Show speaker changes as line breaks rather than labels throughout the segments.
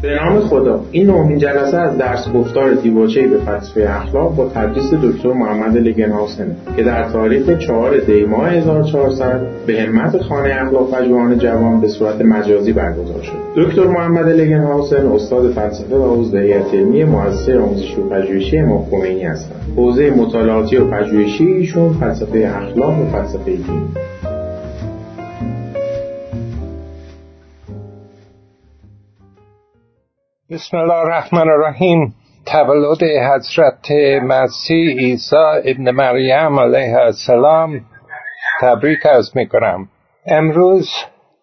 به نام خدا. این 9مین جلسه از درس گفتار دیباچه‌ای به فلسفه اخلاق با تدریس دکتر محمد لگنهاوسن که در تاریخ 4 دی ماه 1400 به همت خانه اخلاق پژوهان جوان به صورت مجازی برگزار شد. دکتر محمد لگنهاوسن استاد فلسفه و عضو هیئت علمی مؤسسه آموزشی و پژوهشی امام خمینی هستند. حوزه مطالعاتی و پژوهشی ایشون فلسفه اخلاق و فلسفه دین.
بسم الله الرحمن الرحیم. تولد حضرت مسیح عیسی ابن مریم علیه السلام تبریک عرض میکنم. امروز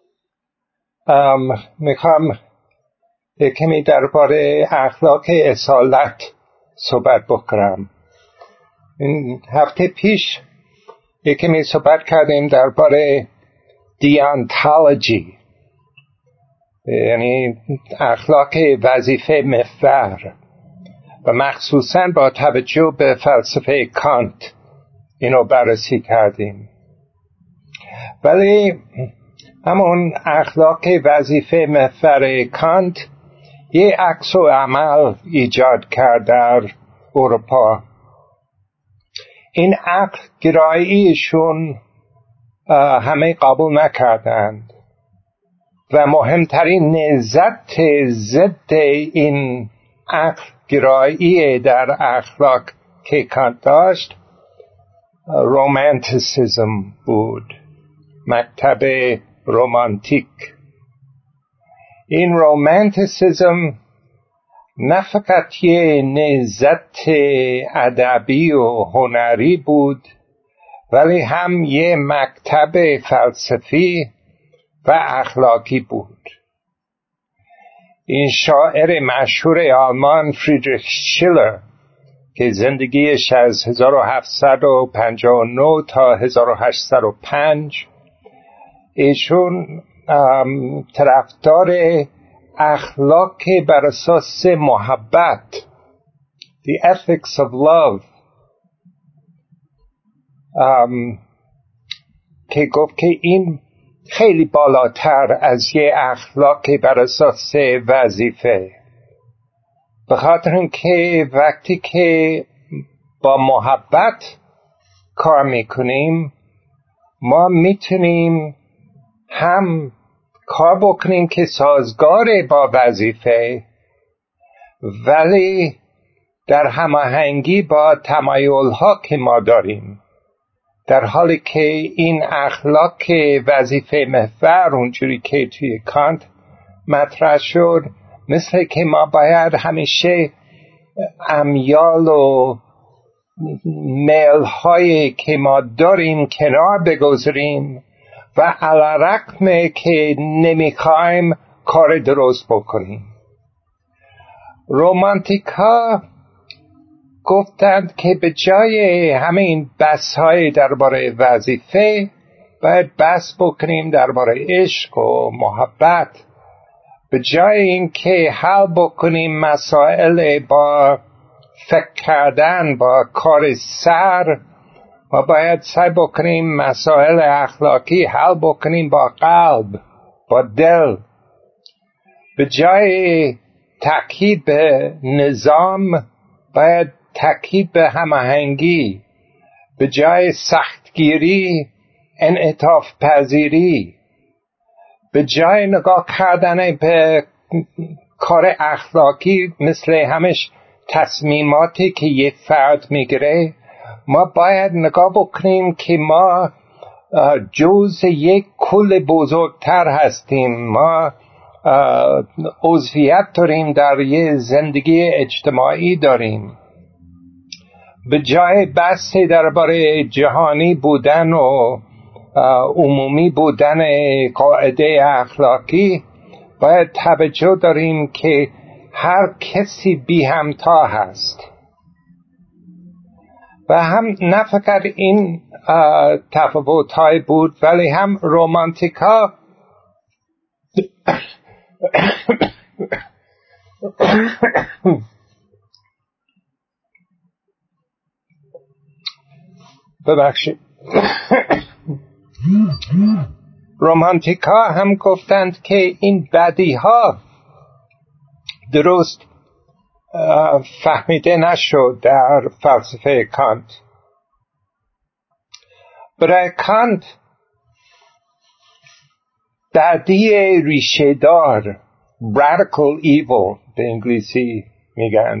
میخوام کمی درباره اخلاق اصالت صحبت بکنم. این هفته پیش کمی صحبت کردیم درباره دیانتولوژی، یعنی اخلاق وظیفه محور، و مخصوصاً با توجه به فلسفه کانت اینو بررسی کردیم. ولی همون اخلاق وظیفه محور کانت یه عکس و عمل ایجاد کرد در اروپا. این عقل گراییشون همه قبول نکردند و مهمترین نهضت ضد این عقل گرایی در اخلاق که کانت داشت رومانتیسیزم بود، مکتب رومانتیک. این رومانتیسیزم نه فقط یه نهضت ادبی و هنری بود، ولی هم یه مکتب فلسفی و اخلاقی بود. این شاعر مشهور آلمان فریدریش شیلر که زندگیش از 1759 تا 1805، ایشون طرفدار اخلاق بر اساس محبت، the ethics of love، که گفت که این خیلی بالاتر از یه اخلاق بر اساس وظیفه، به خاطر اینکه وقتی که با محبت کار میکنیم ما میتونیم هم کار بکنیم که سازگار با وظیفه، ولی در هماهنگی با تمایل‌ها که ما داریم، در حالی که این اخلاق وظیفه محور اونجوری که توی کانت مطرح شد، مثل که ما باید همیشه امیال و میل‌هایی که ما داریم کنار بگذاریم و علی‌رغم که نمیخوایم کار درست بکنیم. رومانتیک‌ها گفتند که به جای همه این بحث‌های درباره وظیفه باید بحث بکنیم درباره عشق و محبت. به جای اینکه حل بکنیم مسائل با فکر کردن، با کار سر، ما باید سعی بکنیم مسائل اخلاقی حل بکنیم با قلب، با دل. به جای تأکید به نظام باید تأکید به هماهنگی، به جای سختگیری انعطاف پذیری، به جای نگاه کردن به کار اخلاقی مثل همش تصمیماتی که یه فرد میگیره، ما باید نگاه بکنیم که ما جزء یک کل بزرگتر هستیم. ما عضویت داریم، در یه زندگی اجتماعی داریم. به جای بحث درباره جهانی بودن و عمومی بودن قاعده اخلاقی، باید توجه داریم که هر کسی بی همتا هست. و هم نه فقط این تفاوت‌های بود، ولی هم رومانتیکا ببخشید رومانتیکا هم گفتند که این بدیها درست فهمیده نشد در فلسفه کانت. برای کانت بدی ریشه دار، radical evil به انگلیسی میگن،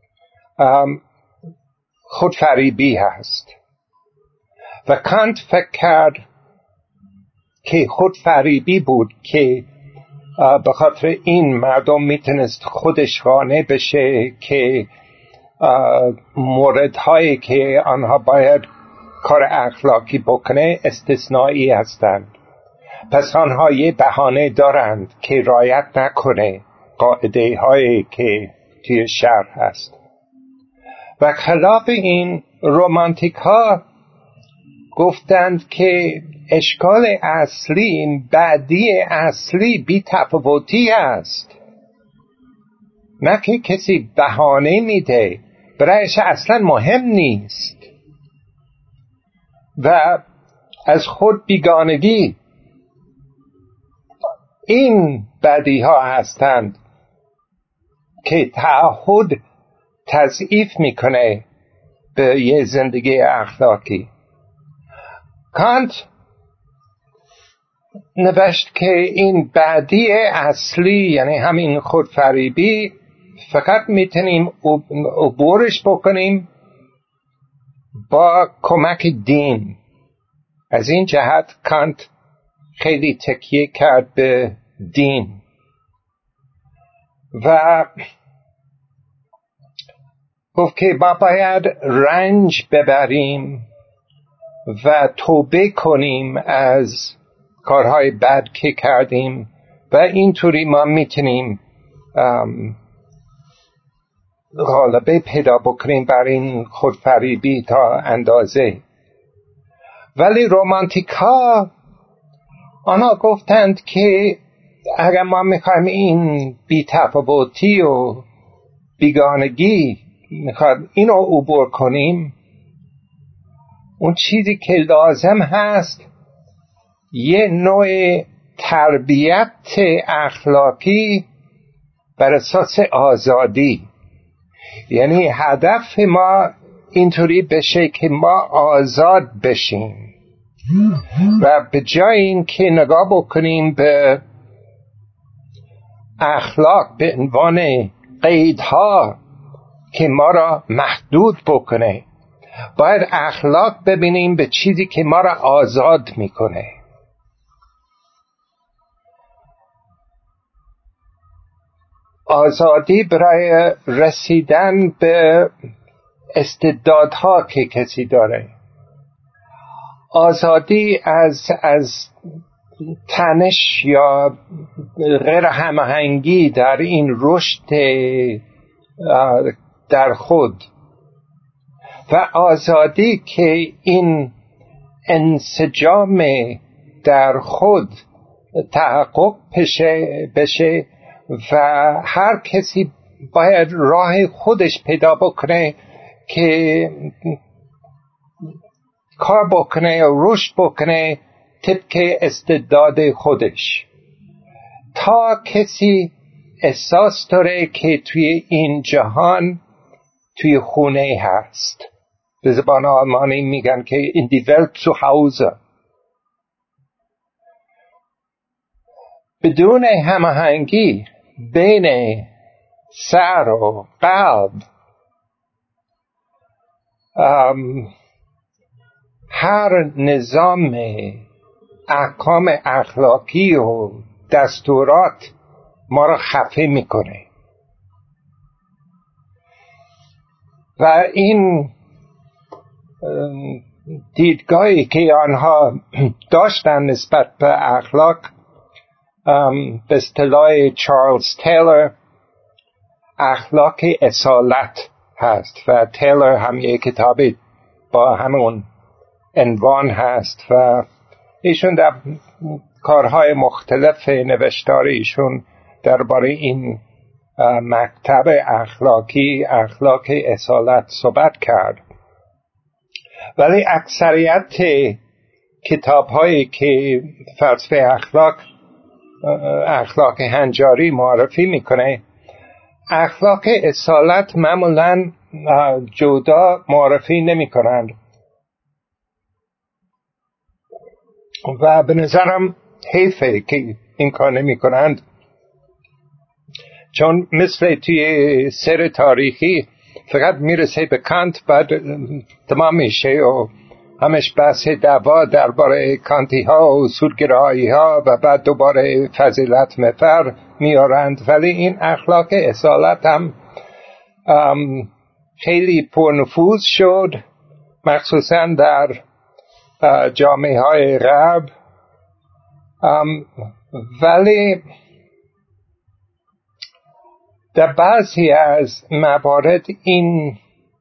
خودفریبی هست و کانت فکر کرد که خودفریبی بود که به خاطر این مردم میتونست خودش قانع بشه که موردهایی که آنها باید کار اخلاقی بکنه استثنایی هستند، پس آنها یه بهانه دارند که رعایت نکنه قاعده هایی که توی شرع هست. و خلاف این رومانتیک ها گفتند که اشکال اصلی، بدی اصلی بی تفاوتی است، نه که کسی بهانه میده، برایش اصلا مهم نیست و از خود بیگانگی. این بدی ها هستند که تعهد تضعیف میکنه به یه زندگی اخلاقی. کانت نوشت که این بدی اصلی، یعنی همین خودفریبی، فقط میتونیم عبورش بکنیم با کمک دین. از این جهت کانت خیلی تکیه کرد به دین و گفت که ما باید رنج ببریم و توبه کنیم از کارهای بد که کردیم و اینطوری ما میتونیم غلبه پیدا بکنیم بر این خودفریبی تا اندازه. ولی رومانتیکا آنها گفتند که اگر ما میخوایم این بی‌تفاوتی و بیگانگی میخوایم اینو عبور کنیم، اون چیزی که لازم هست یه نوع تربیت اخلاقی بر اساس آزادی. یعنی هدف ما اینطوری بشه که ما آزاد بشیم و به جای این که نگاه بکنیم به اخلاق به عنوان قیدها که ما را محدود بکنه، باید اخلاق ببینیم به چیزی که ما را آزاد میکنه. آزادی برای رسیدن به استعدادها که کسی داره، آزادی از تنش یا غیر هماهنگی در این رشد در خود، و آزادی که این انسجام در خود تحقق بشه و هر کسی باید راه خودش پیدا بکنه که کار بکنه و رشد بکنه طبق استعداد خودش، تا کسی احساس داره که توی این جهان توی خونه هست. به زبان آلمانی میگن که in die Welt zu Hause. بدون هماهنگی بین سر و قلب هر نظام احکام اخلاقی و دستورات ما را خفه میکنه و این دیدگاهی که آنها داشتن نسبت به اخلاق به اصطلاح چارلز تیلر اخلاق اصالت هست و تیلر هم یک کتابی با همون عنوان هست و ایشون در کارهای مختلف نوشتار ایشون درباره این مکتب اخلاقی اخلاق اصالت صحبت کرد. ولی اکثریت کتاب‌هایی که فلسفه اخلاق هنجاری معرفی میکنه اخلاق اصالت معمولا جدا معرفی نمی کنند و به نظرم حیفه که این کار نمی کنند، چون مثل توی سیر تاریخی فقط میرسه به کانت بعد تمام میشه و همش بحث دعوا درباره کانتی ها و سودگرایی ها و بعد دوباره فضیلت مفر میارند. ولی این اخلاق اصالت هم خیلی پرنفوذ شد، مخصوصا در جامعه های غرب، ولی در بعضی از موارد این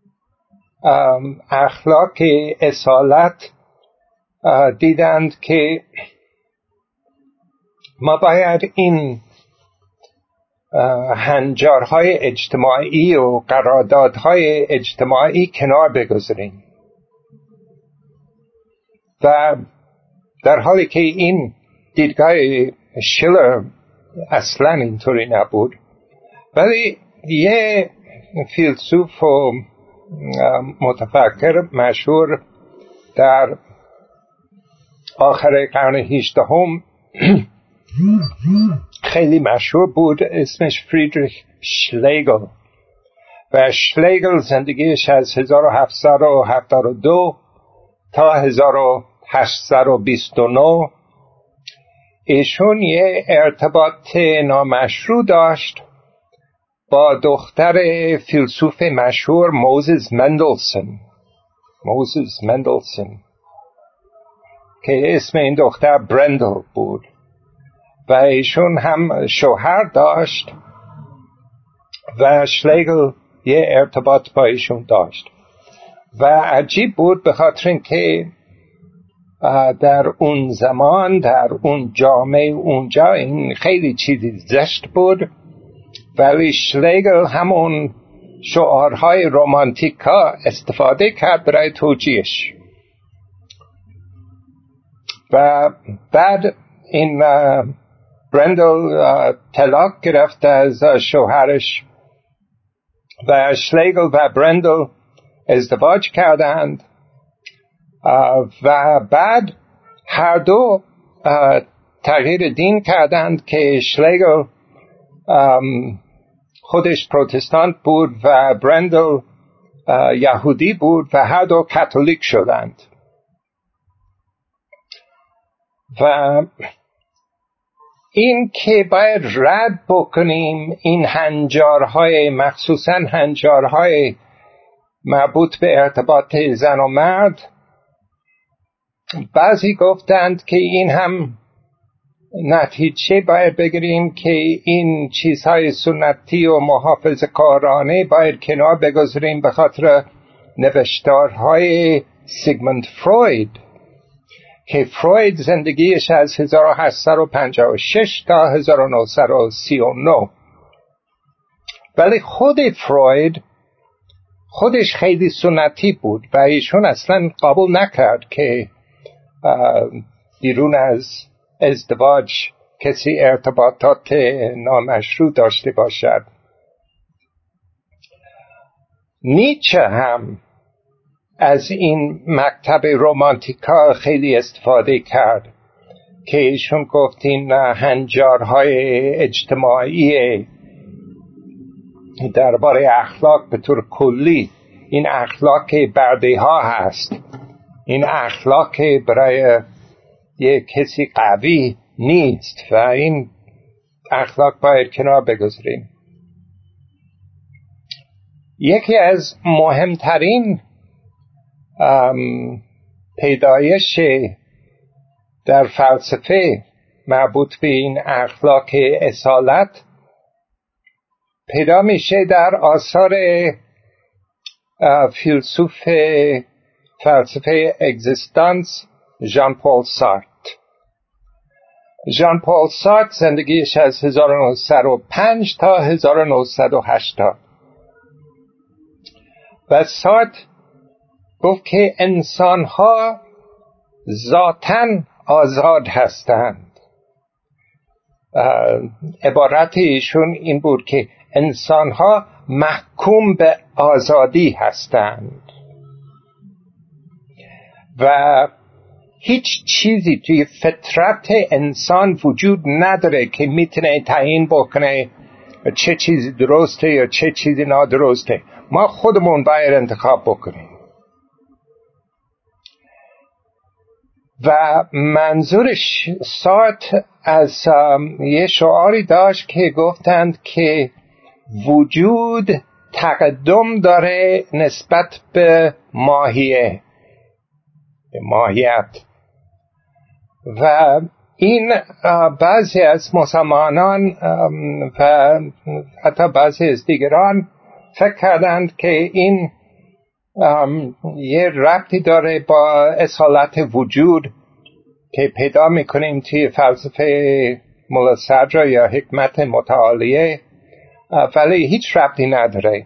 اخلاق اصالت دیدند که ما باید این هنجارهای اجتماعی و قراردادهای اجتماعی کنار بگذاریم، و در حالی که این دیدگاه شیلر اصلا اینطوری نبود، ولی یه فیلسوف و متفکر مشهور در آخر قرن 18 خیلی مشهور بود، اسمش فریدریش شلیگل، و شلیگل زندگیش از 1772 تا 1829 ایشون یه ارتباط نامشروع داشت با دختر فیلسوف مشهور موزس مندلسون که اسم این دختر برندل بود، و ایشون هم شوهر داشت و شلیگل یه ارتباط با ایشون داشت. و عجیب بود به خاطر اینکه در اون زمان در اون جامعه اونجا این خیلی چیزی زشت بود، ولی شلیگل همون شعارهای رومانتیکا استفاده کرد برای توجیهش. و بعد این برندل طلاق گرفت از شوهرش و شلیگل و برندل ازدواج کردند، و بعد هر دو تغییر دین کردند که شلیگل خودش پروتستان بود و برندل یهودی بود و هر دو کاتولیک شدند. و این که باید رد بکنیم این هنجارهای، مخصوصا هنجارهای مربوط به ارتباط زن و مرد، بعضی گفتند که این هم نتیجه باید بگیریم که این چیزهای سنتی و محافظه‌کارانه باید کنار بگذاریم به خاطر نوشتارهای سیگموند فروید، که فروید زندگیش از 1856 تا 1939، ولی خود فروید خودش خیلی سنتی بود و ایشون اصلا قبول نکرد که بیرون از ازدواج کسی ارتباطات نامشروع داشته باشد. نیچه هم از این مکتب رومانتیکا خیلی استفاده کرد که ایشون گفت این هنجارهای اجتماعی درباره اخلاق به طور کلی، این اخلاق برده ها هست، این اخلاق برای یک کسی قوی نیست و این اخلاق باید کنار بگذاریم. یکی از مهمترین پیدایش در فلسفه مربوط به این اخلاق اصالت پیدا میشه در آثار فیلسوف فلسفه اگزیستانس ژان پل سارتر. ژان پل سارتر زندگیش از 1905 تا 1980 و سارتر گفت که انسان‌ها ذاتاً آزاد هستند. عبارت ایشون این بود که انسانها محکوم به آزادی هستند و هیچ چیزی توی فطرت انسان وجود نداره که میتونه تعیین بکنه چه چیزی درسته یا چه چیزی نادرسته. ما خودمون باید انتخاب بکنیم. و منظورش سارتر از یه شعاری داشت که گفتند که وجود تقدم داره نسبت به ماهیت و این بعضی از مسلمانان و حتی بعضی از دیگران فکر کردند که این یه ربطی داره با اصالت وجود که پیدا میکنیم توی فلسفه مولا صدرا یا حکمت متعالیه، ولی هیچ ربطی نداره.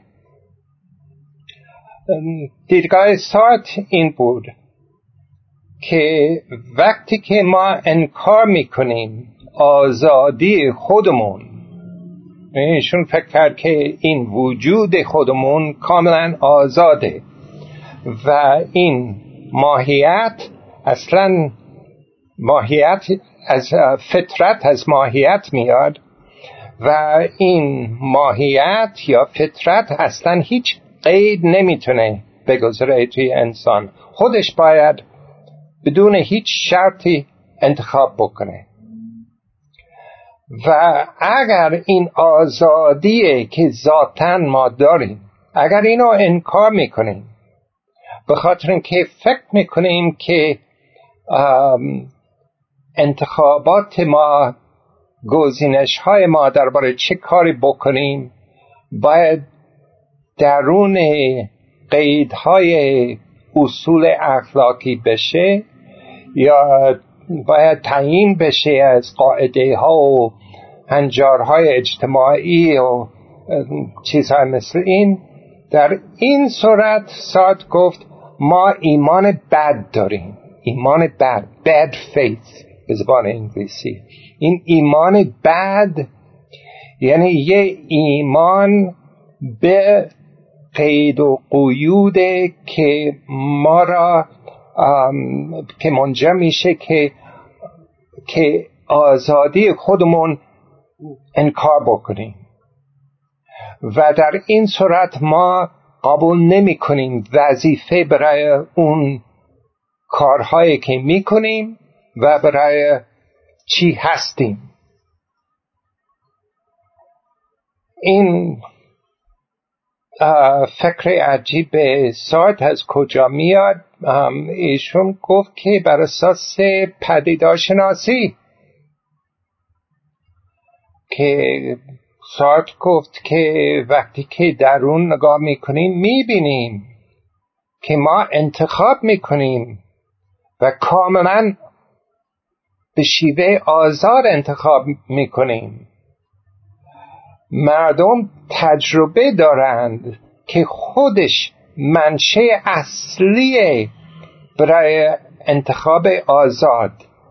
دیدگاه سارتر این بود که وقتی که ما انکار میکنیم آزادی خودمون، ایشون فکر کرد که این وجود خودمون کاملا آزاده و این ماهیت اصلا ماهیت از فطرت از ماهیت میاد و این ماهیت یا فطرت اصلا هیچ قید نمیتونه بگذاره توی انسان، خودش باید بدون هیچ شرطی انتخاب بکنه. و اگر این آزادیه که ذاتاً ما داریم اگر اینو انکار میکنیم به خاطر اینکه فکر میکنیم که انتخابات ما، گزینش های ما درباره چه کاری بکنیم باید درون قیدهای اصول اخلاقی بشه یا باید تعیین بشه از قاعده ها و هنجارهای اجتماعی و چیزهای مثل این، در این صورت سارتر گفت ما ایمان بد داریم، ایمان بد، bad faith به زبان انگلیسی. این ایمان بد یعنی یه ایمان به قید و قیوده که ما را که منجر میشه که آزادی خودمون انکار بکنیم و در این صورت ما قبول نمی کنیم وظیفه برای اون کارهایی که می کنیم و برای چی هستیم. این فکر عجیب سارتر از کجا میاد؟ ایشون گفت که بر اساس پدیدارشناسی، که سارتر گفت که وقتی که درون نگاه میکنیم میبینیم که ما انتخاب میکنیم و کاملا به شیوه آزاد انتخاب میکنیم. مردم تجربه دارند که خودش منشأ اصلی برای انتخاب آزاد،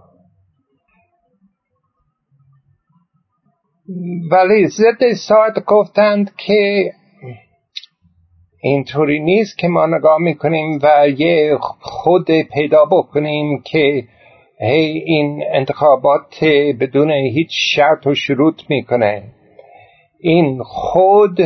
ولی ضد سارتر گفتند که اینطوری نیست که ما نگاه میکنیم و یه خود پیدا بکنیم که هی این انتخابات بدون هیچ شرط و شروط میکنه. این خود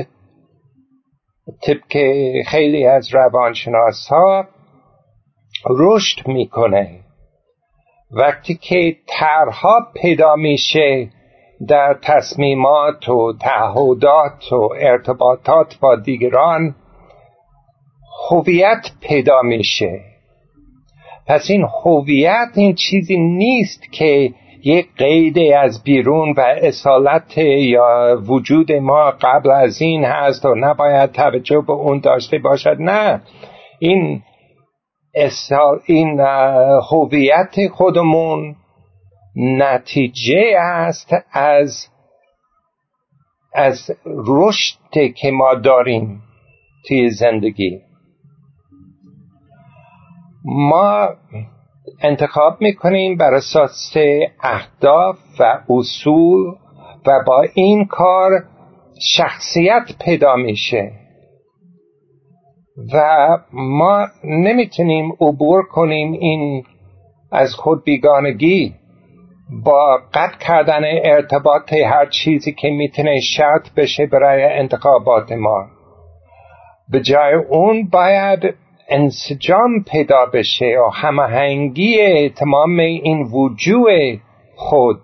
طبق خیلی از روانشناس ها رشد میکنه وقتی که طرحها پیدا میشه در تصمیمات و تعهدات و ارتباطات با دیگران، هویت پیدا میشه. پس این هویت این چیزی نیست که یک قید از بیرون و اصالت یا وجود ما قبل از این هست و نباید توجه به اون داشته باشد. نه، این هویت خودمون نتیجه است از رشد که ما داریم توی زندگی. ما انتخاب میکنیم بر اساس اهداف و اصول و با این کار شخصیت پیدا میشه و ما نمیتونیم عبور کنیم این از خود بیگانگی با قطع کردن ارتباط هر چیزی که میتونه شرط بشه برای انتخابات ما. به جای اون باید انسجام پیدا بشه و هماهنگی تمام این وجود خود.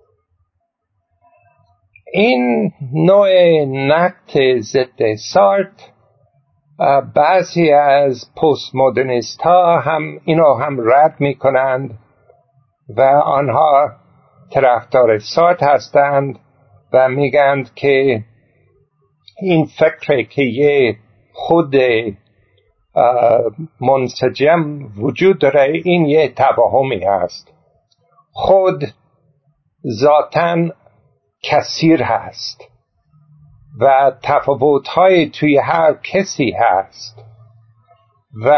این نوع نقد ضد سارتر بعضی از پست مدرنیست ها هم اینو هم رد می کنند و آنها طرفدار سارتر هستند و میگند که این فکره که یه خود منسجم وجود داره این یه توهمی هست. خود ذاتاً کثیر هست و تفاوت‌های توی هر کسی هست و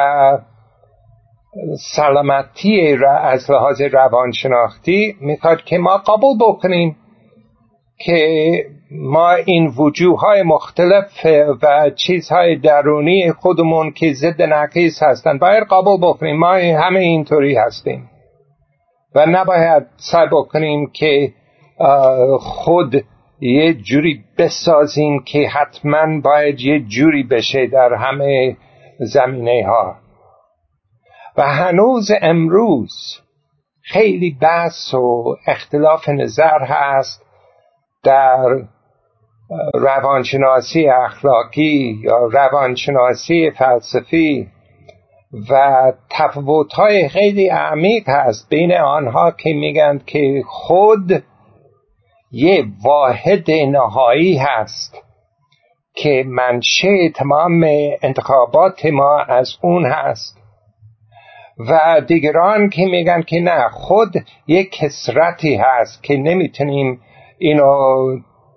سلامتی را از لحاظ روانشناختی میخواد که ما قبول بکنیم که ما این وجوههای مختلف و چیزهای درونی خودمون که ضد نقیض هستن باید قبول بکنیم. ما همه اینطوری هستیم و نباید سعی بکنیم که خود یه جوری بسازیم که حتما باید یه جوری بشه در همه زمینه ها. و هنوز امروز خیلی بحث و اختلاف نظر هست در روانشناسی اخلاقی یا روانشناسی فلسفی و تفاوت‌های خیلی عمیق هست بین آنها که میگن که خود یه واحد نهایی هست که منشأ تمام انتخابات ما از اون هست و دیگران که میگن که نه، خود یک کثرتی هست که نمیتونیم اینو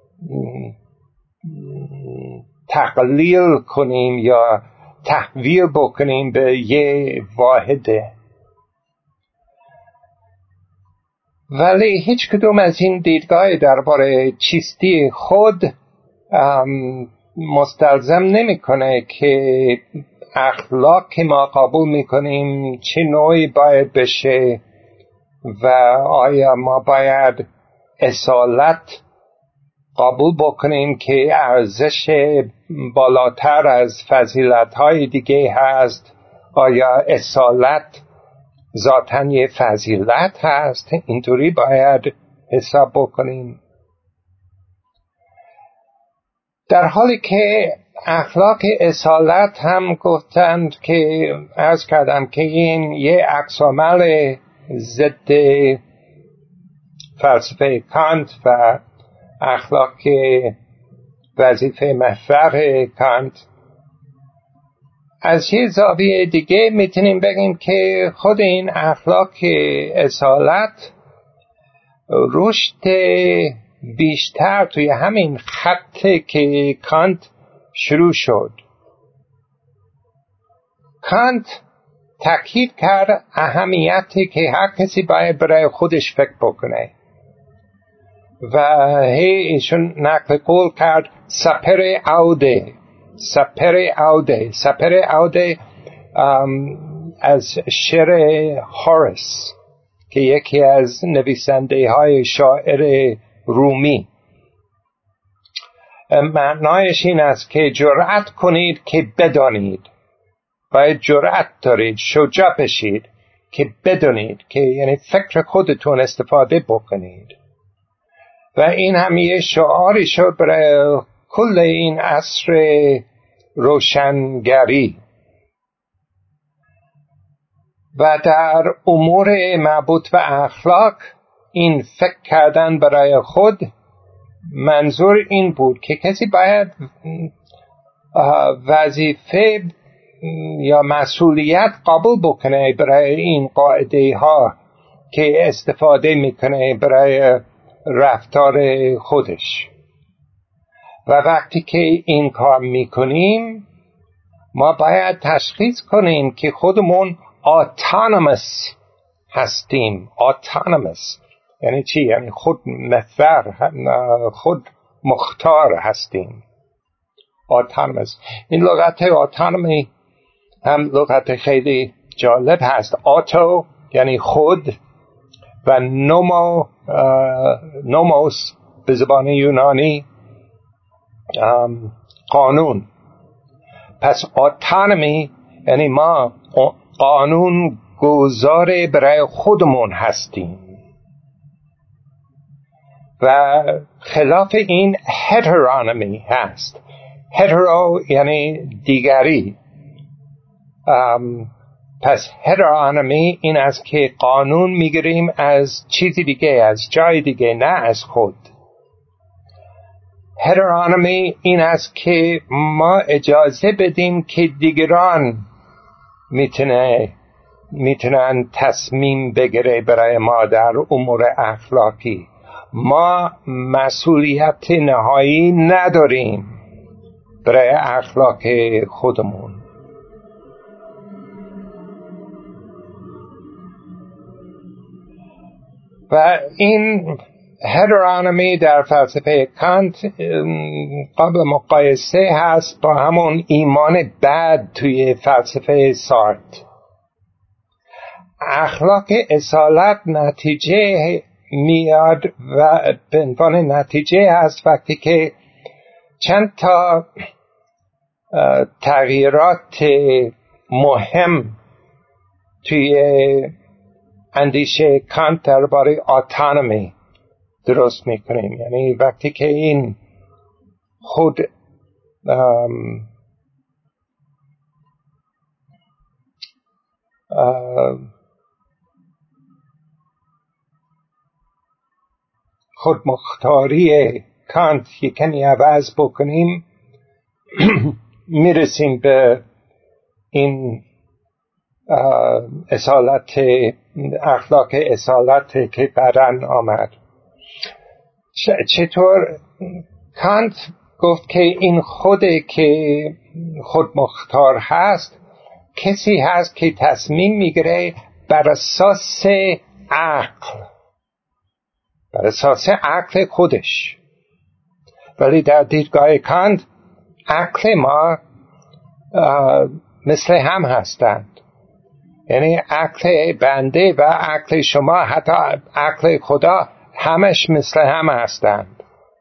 تقلیل کنیم یا تحویل بکنیم به یه واحده. ولی هیچ کدوم از این دیدگاه درباره چیستی خود مستلزم نمیکنه که اخلاق که ما قبول میکنیم چه نوعی باید بشه و آیا ما باید اصالت قبول بکنیم که ارزش بالاتر از فضیلت‌های دیگه هست. آیا اصالت ذاتاً یه فضیلت هست؟ اینطوری باید حساب بکنیم. در حالی که اخلاق اصالت هم گفتند که عرض کردم که این یه عکس‌العمل ضد فلسفه کانت و اخلاق وظیفه محور کانت. از یه زاویه دیگه میتونیم بگیم که خود این اخلاق اصالت رشد بیشتر توی همین خط که کانت شروع شد. کانت تاکید کرد اهمیتی که هر کسی باید برای خودش فکر بکنه و ایشون نقل قول کرد سپر اوده از شعر هوراس که یکی از نویسنده های شاعر رومی. معنایش این است که جرأت کنید که بدانید. باید جرأت دارید، شجاع بشید که بدانید، که یعنی فکر خودتون استفاده بکنید. و این هم یه شعاری شد برای کل این عصر روشنگری. و در امور مربوط به اخلاق این فکر کردن برای خود منظور این بود که کسی باید وظیفه یا مسئولیت قبول بکنه برای این قاعده ها که استفاده میکنه برای رفتار خودش. و وقتی که این کار میکنیم ما باید تشخیص کنیم که خودمون autonomous هستیم. autonomous یعنی چی؟ یعنی خود محور، خود مختار هستیم. autonomous. این لغت autonomy هم لغت خیلی جالب هست. auto یعنی خود و نوموس به زبان یونانی قانون. پس autonomy یعنی ما قانون گذار برای خودمون هستیم و خلاف این heteronomy هست. hetero یعنی دیگری. پس heteronomy این است که قانون میگیریم از چیزی دیگه، از جای دیگه، نه از خود. heteronomy این است که ما اجازه بدیم که دیگران میتونن تصمیم بگیره برای ما در امور اخلاقی. ما مسئولیت نهایی نداریم برای اخلاق خودمون. و این heteronomy در فلسفه کانت قابل مقایسه هست با همون ایمان بد توی فلسفه سارتر. اخلاق اصالت نتیجه میاد و به عنوان نتیجه هست وقتی که چند تا تغییرات مهم توی اندیشه کانت درباره autonomy درست میکنیم. یعنی وقتی که این خود خودمختاری کانت یکنی عوض بکنیم میرسیم به این اصالت، اخلاق اصالت که بعداً آمد. چطور کانت گفت که این خوده که خودمختار هست کسی هست که تصمیم میگیره بر اساس عقل، بر اساس عقل خودش. ولی در دیدگاه کانت عقل ما مثل هم هستند. یعنی عقل بنده و عقل شما، حتی عقل خدا، همش مثل هم هستند.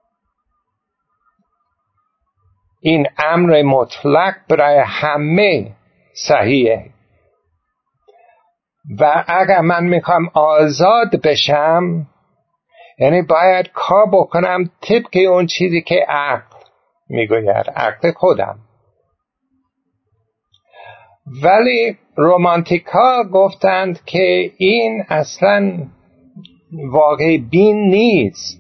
این امر مطلق برای همه صحیحه. و اگر من میخوام آزاد بشم یعنی باید کار بکنم طبق اون چیزی که عقل میگوید، عقل خودم. ولی رومانتیکا گفتند که این اصلا واقع بین نیست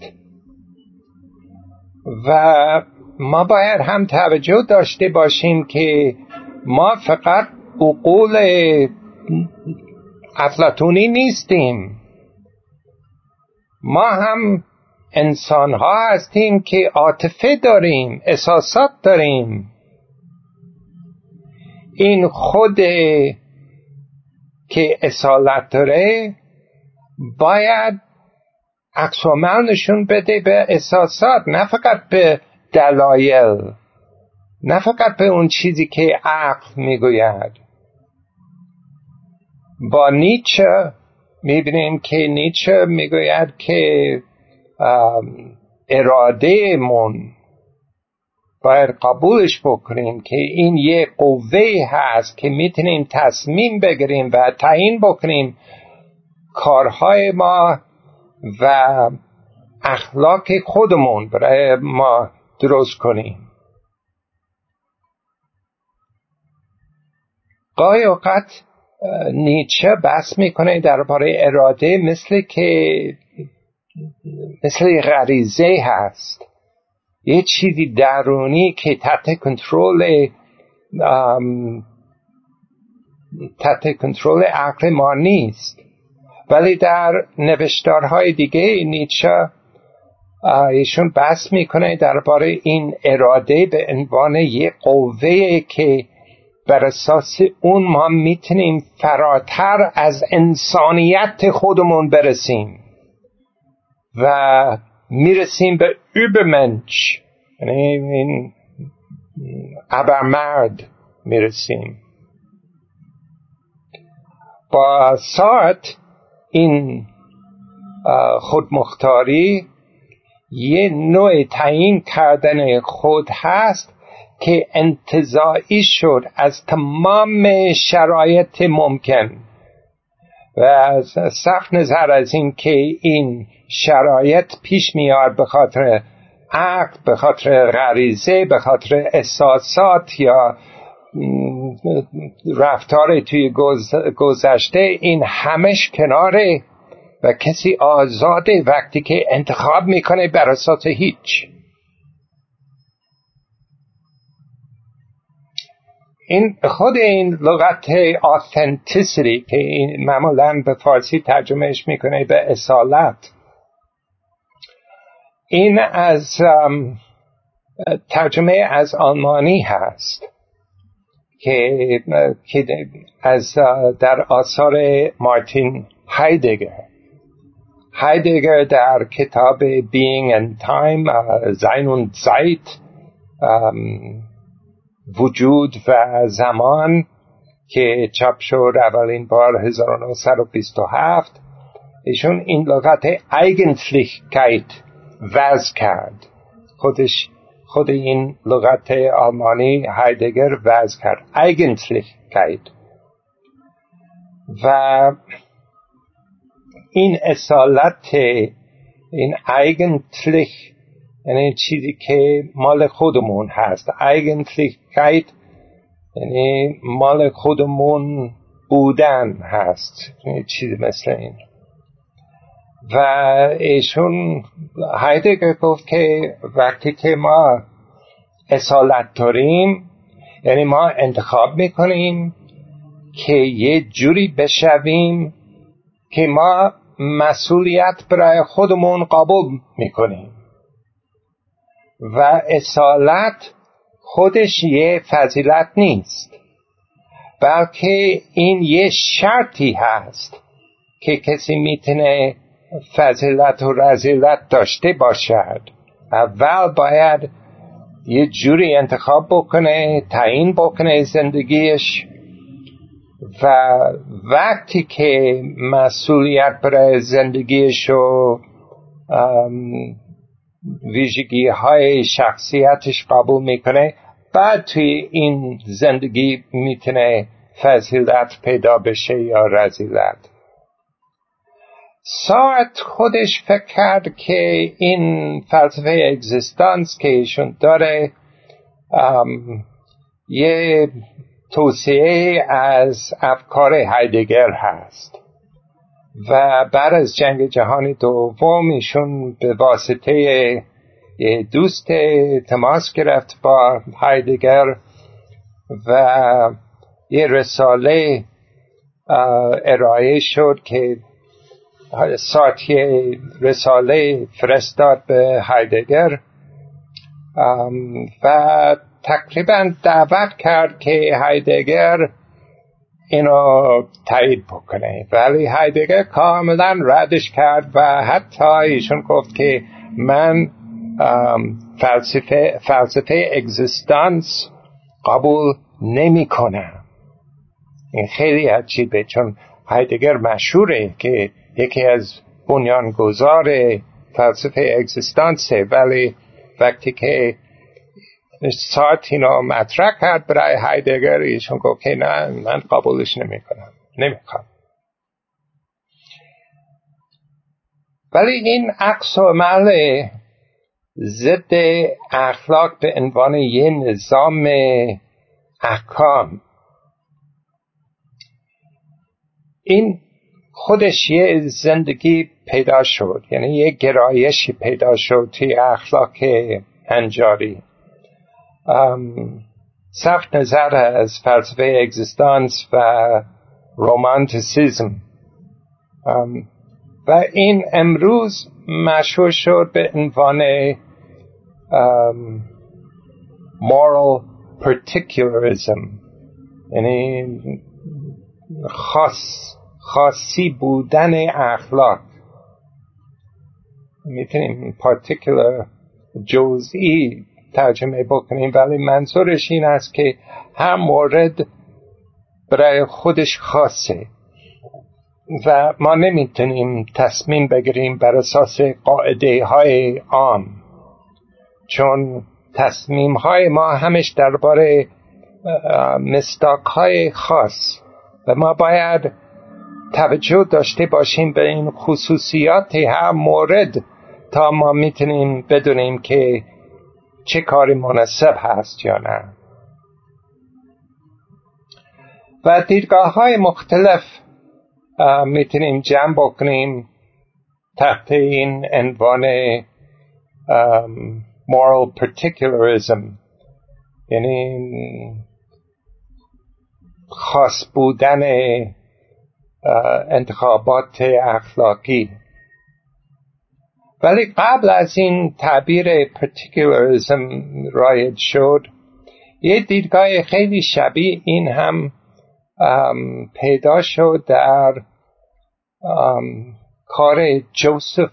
و ما باید هم توجه داشته باشیم که ما فقط عقول افلاطونی نیستیم، ما هم انسان ها هستیم که عاطفه داریم، احساسات داریم. این خود که اصالت داره باید عکس العمل نشون بده به احساسات، نه فقط به دلایل، نه فقط به اون چیزی که عقل میگوید. با نیچه میبینیم که نیچه میگوید که اراده من باید قبولش بکنیم که این یه قوه هست که میتونیم تصمیم بگیریم و تعیین بکنیم کارهای ما و اخلاق خودمون برای ما درست کنیم. گاهی اوقات نیچه بحث میکنه درباره اراده مثل غریزه هست، یه چیزی درونی که تحت کنترل عقل ما نیست. ولی در نوشتارهای دیگه نیچه ایشون بحث میکنه درباره این اراده به عنوان یه قوه که بر اساس اون ما میتونیم فراتر از انسانیت خودمون برسیم و میرسیم به übermensch، یعنی این ابرمرد میرسیم. با سارت این خودمختاری یه نوع تعیین کردن خود هست که انتزاعی شد از تمام شرایط ممکن و صرف نظر از این که این شرایط پیش میاد به خاطر عقل، به خاطر غریزه، به خاطر احساسات یا رفتار توی گذشته، این همش کناره و کسی آزاده وقتی که انتخاب میکنه بر اساس هیچ. این خود این لغت authenticity که این معمولاً به فارسی ترجمهش میکنه به اصالت، این از ترجمه از آلمانی هست که از در آثار مارتین هایدگر در کتاب Being and Time، Sein und Zeit، وجود و زمان، که چاپ شد اولین بار 1927، ایشون این لغت Eigentlichkeit وضع کرد. خود این لغت آلمانی هایدگر وضع کرد، Eigentlichkeit. و این اصالت، این Eigentlich، یعنی چیزی که مال خودمون هست. Eigentlichkeit یعنی مال خودمون بودن هست، یعنی چیزی مثل این. و ایشون هایدگر گفت که وقتی که ما اصالت داریم، یعنی ما انتخاب میکنیم که یه جوری بشویم که ما مسئولیت برای خودمون قبول میکنیم. و اصالت خودش یه فضیلت نیست، بلکه این یه شرطی هست که کسی میتونه فضیلت و رذیلت داشته باشد. اول باید یه جوری انتخاب بکنه، تعیین بکنه زندگیش، و وقتی که مسئولیت برای زندگیش و ویژگی های شخصیتش قبول میکنه، بعد توی این زندگی میتونه فضیلت پیدا بشه یا رذیلت. سارت خودش فکر کرد که این فلسفه اگزیستانس که ایشون داره یه توصیه از افکار هایدگر هست و بعد از جنگ جهانی دوم ایشون به واسطه یه دوست تماس گرفت با هایدگر و یه رساله ارائه شد که سارت یه رساله فرستاد به هایدگر و تقریبا دعوت کرد که هایدگر اینو تایید بکنه، ولی هایدگر کاملا ردش کرد و حتی ایشون گفت که من فلسفه اگزیستانس قبول نمی کنم. این خیلی عجیبه، چون هایدگر مشهوره که یکی از بنیانگذار فلسفه اگزیستانسه، ولی وقتی که سارت اینو مطرح کرد برای هایدگر، ایشون گفت که نه، من قبولش نمیکنم. ولی این عکس العمل ضد اخلاق به عنوان یه نظام احکام، این خودش یه زندگی پیدا شد، یعنی یه گرایشی پیدا شد توی اخلاق هنجاری. صرف نظر از فلسفه اگزیستانس و رومانتیسیزم، و این امروز مشهور شد به عنوان moral particularism، یعنی خاصی بودن اخلاق. میتونیم particular جزئی ترجمه بکنیم، ولی منظورش این است که هر مورد برای خودش خاصه و ما نمیتونیم تصمیم بگیریم بر اساس قاعده های عام، چون تصمیم های ما همش درباره مصداق های خاص و ما باید توجه داشته باشیم به این خصوصیات هر مورد تا ما میتونیم بدونیم که چه کاری مناسب هست یا نه. و دیدگاه های مختلف میتونیم جمع بکنیم تحت این عنوان moral particularism، یعنی خاص بودن انتخابات اخلاقی. ولی قبل از این تعبیر particularism رایج شد، یه دیدگاه خیلی شبیه این هم پیدا شد در کار جوزف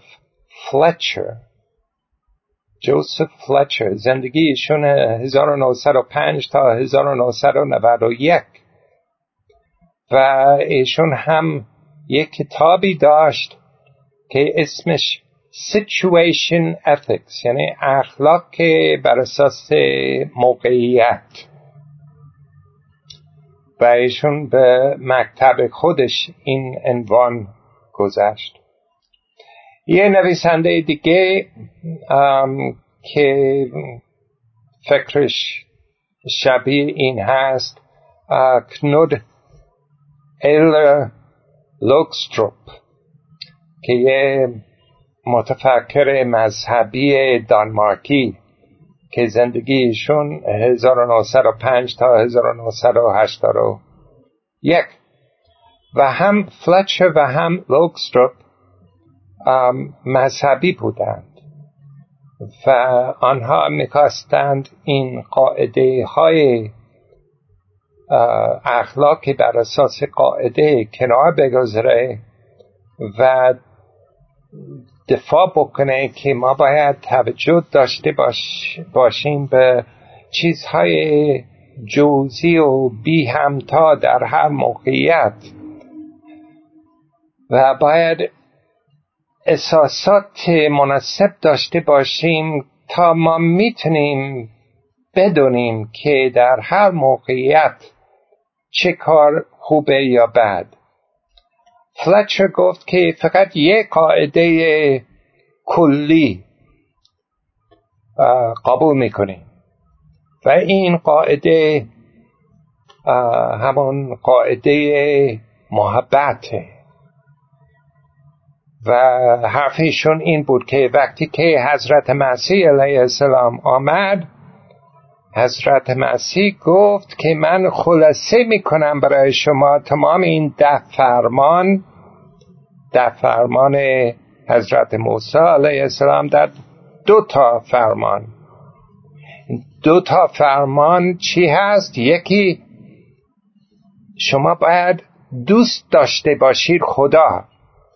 فلچر. زندگیشون 1905 تا 1991 و ایشون هم یک کتابی داشت که اسمش Situation Ethics، یعنی اخلاق بر اساس موقعیت، و ایشون به مکتب خودش این عنوان گذاشت. یه نویسنده دیگه که فکرش شبیه این هست، کنود ایلر لوکستروپ، که یه متفکر مذهبی دانمارکی که زندگیشون 1905 تا 1981 و هم فلچر و هم لوکستروپ مذهبی بودند و آنها می‌خواستند این قاعده های اخلاقی بر اساس قاعده کنار بگذاره و دفاع بکنه که ما باید توجه داشته باشیم به چیزهای جزئی و بی همتا در هر موقعیت و باید احساسات مناسب داشته باشیم تا ما میتونیم بدونیم که در هر موقعیت چه کار خوبه یا بد. فلچر گفت که فقط یک قاعده کلی قبول میکنیم و این قاعده همون قاعده محبته و حرفشون این بود که وقتی که حضرت مسیح علیه السلام آمد، حضرت مسیح گفت که من خلاصه میکنم برای شما تمام این 10 فرمان حضرت موسی علیه السلام در 2 فرمان. 2 فرمان چی هست؟ یکی شما باید دوست داشته باشید خدا،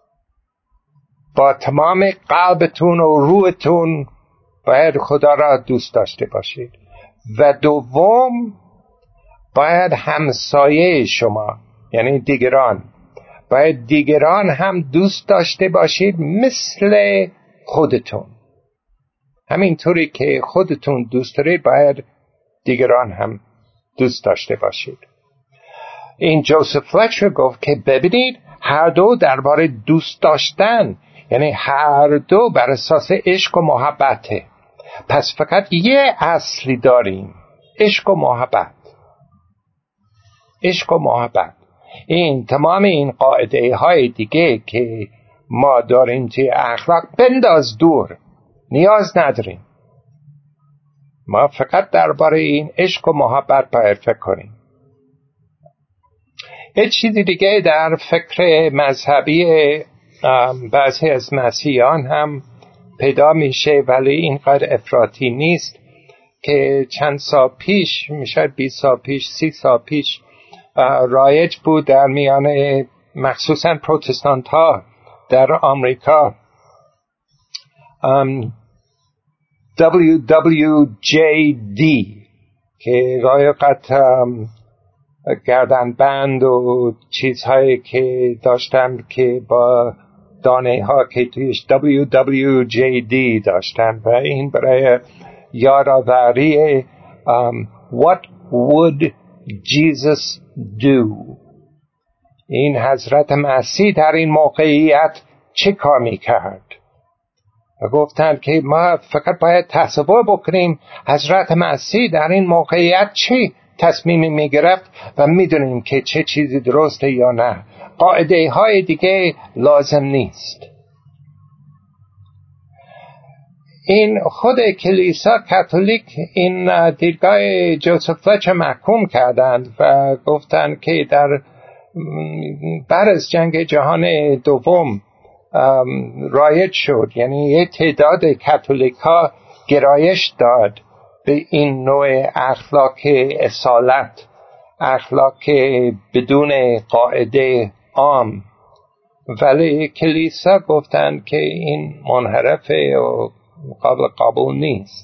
با تمام قلبتون و روحتون باید خدا را دوست داشته باشید، و دوم باید همسایه شما یعنی دیگران، باید دیگران هم دوست داشته باشید مثل خودتون. همینطوری که خودتون دوست دارید باید دیگران هم دوست داشته باشید. این جوزف فلچر گفت که ببینید هر دو درباره دوست داشتن، یعنی هر دو بر اساس عشق و محبته. پس فقط یه اصلی داریم، عشق و محبت. عشق و محبت. این تمام این قاعده های دیگه که ما داریم توی اخلاق بنداز دور، نیاز نداریم. ما فقط درباره این عشق و محبت باید فکر کنیم. یه چیزی دیگه در فکر مذهبی بعضی از مسیحیان هم پیدا میشه، ولی اینقدر افراطی نیست، که چند سال پیش، میشه 20 سال پیش، 30 سال پیش رایج بود در میان مخصوصا پروتستانت ها در آمریکا، WWJD که رایقت گردنبند و چیزهایی که داشتن که با دانه ها که تویش WWJD داشتن و این برای یادآوری What would Jesus do؟ این حضرت مسیح در این موقعیت چه کار میکرد؟ و گفتند که ما فقط باید تصور بکنیم حضرت مسیح در این موقعیت چه تصمیمی میگرفت و میدونیم که چه چیزی درسته یا نه. قاعده های دیگه لازم نیست. این خود کلیسا کاتولیک این دیدگاه جوزف فلچر محکوم کردند و گفتند که در بعد از جنگ جهان دوم رایج شد، یعنی یه تعداد کاتولیک ها گرایش داد به این نوع اخلاق اصالت، اخلاق بدون قاعده عام، ولی کلیسا گفتند که این منحرفه و قابل قبول نیست.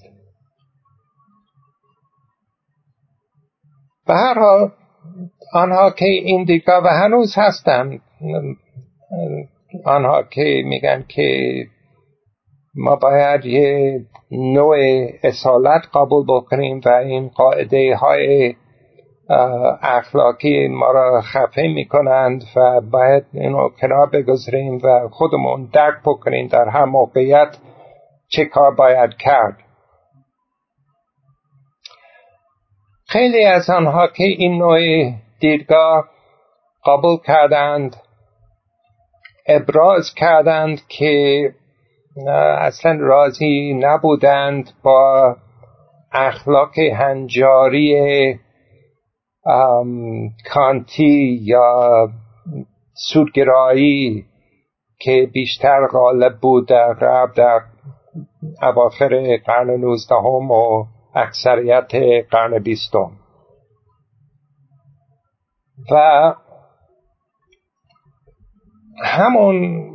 به هر حال آنها که این دیدگاه و هنوز هستند، آنها که میگن که ما باید یه نوع اصالت قبول بکنیم و این قاعده های اخلاقی ما را خفه میکنند و باید اینو کنار بگذاریم و خودمون درک بکنیم در هر موقعیت چه کار باید کرد. خیلی از آنها که این نوع دیدگاه قبول کردند ابراز کردند که اصلا راضی نبودند با اخلاق هنجاری کانتی یا سودگرایی که بیشتر غالب بود در غرب در اواخر قرن 19 و اکثریت قرن 20. و همون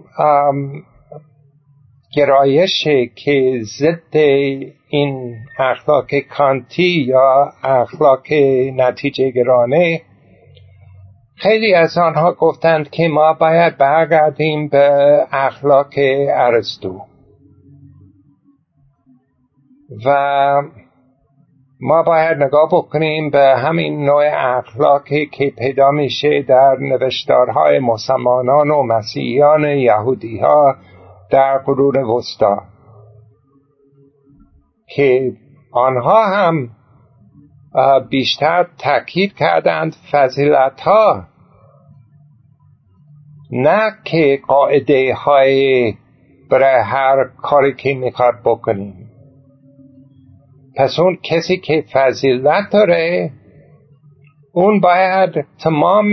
گرایش که ضد این اخلاق کانتی یا اخلاق نتیجه گرانه، خیلی از آنها گفتند که ما باید برگردیم به اخلاق ارسطو و ما باید نگاه بکنیم به همین نوع اخلاقی که پیدا میشه در نوشتارهای مسلمانان و مسیحیان یهودی ها در قرون وسطی که آنها هم بیشتر تاکید کردند فضیلت ها، نه که قاعده های برای هر کاری که میخواد بکنیم. پس اون کسی که فضیلت داره اون باید تمام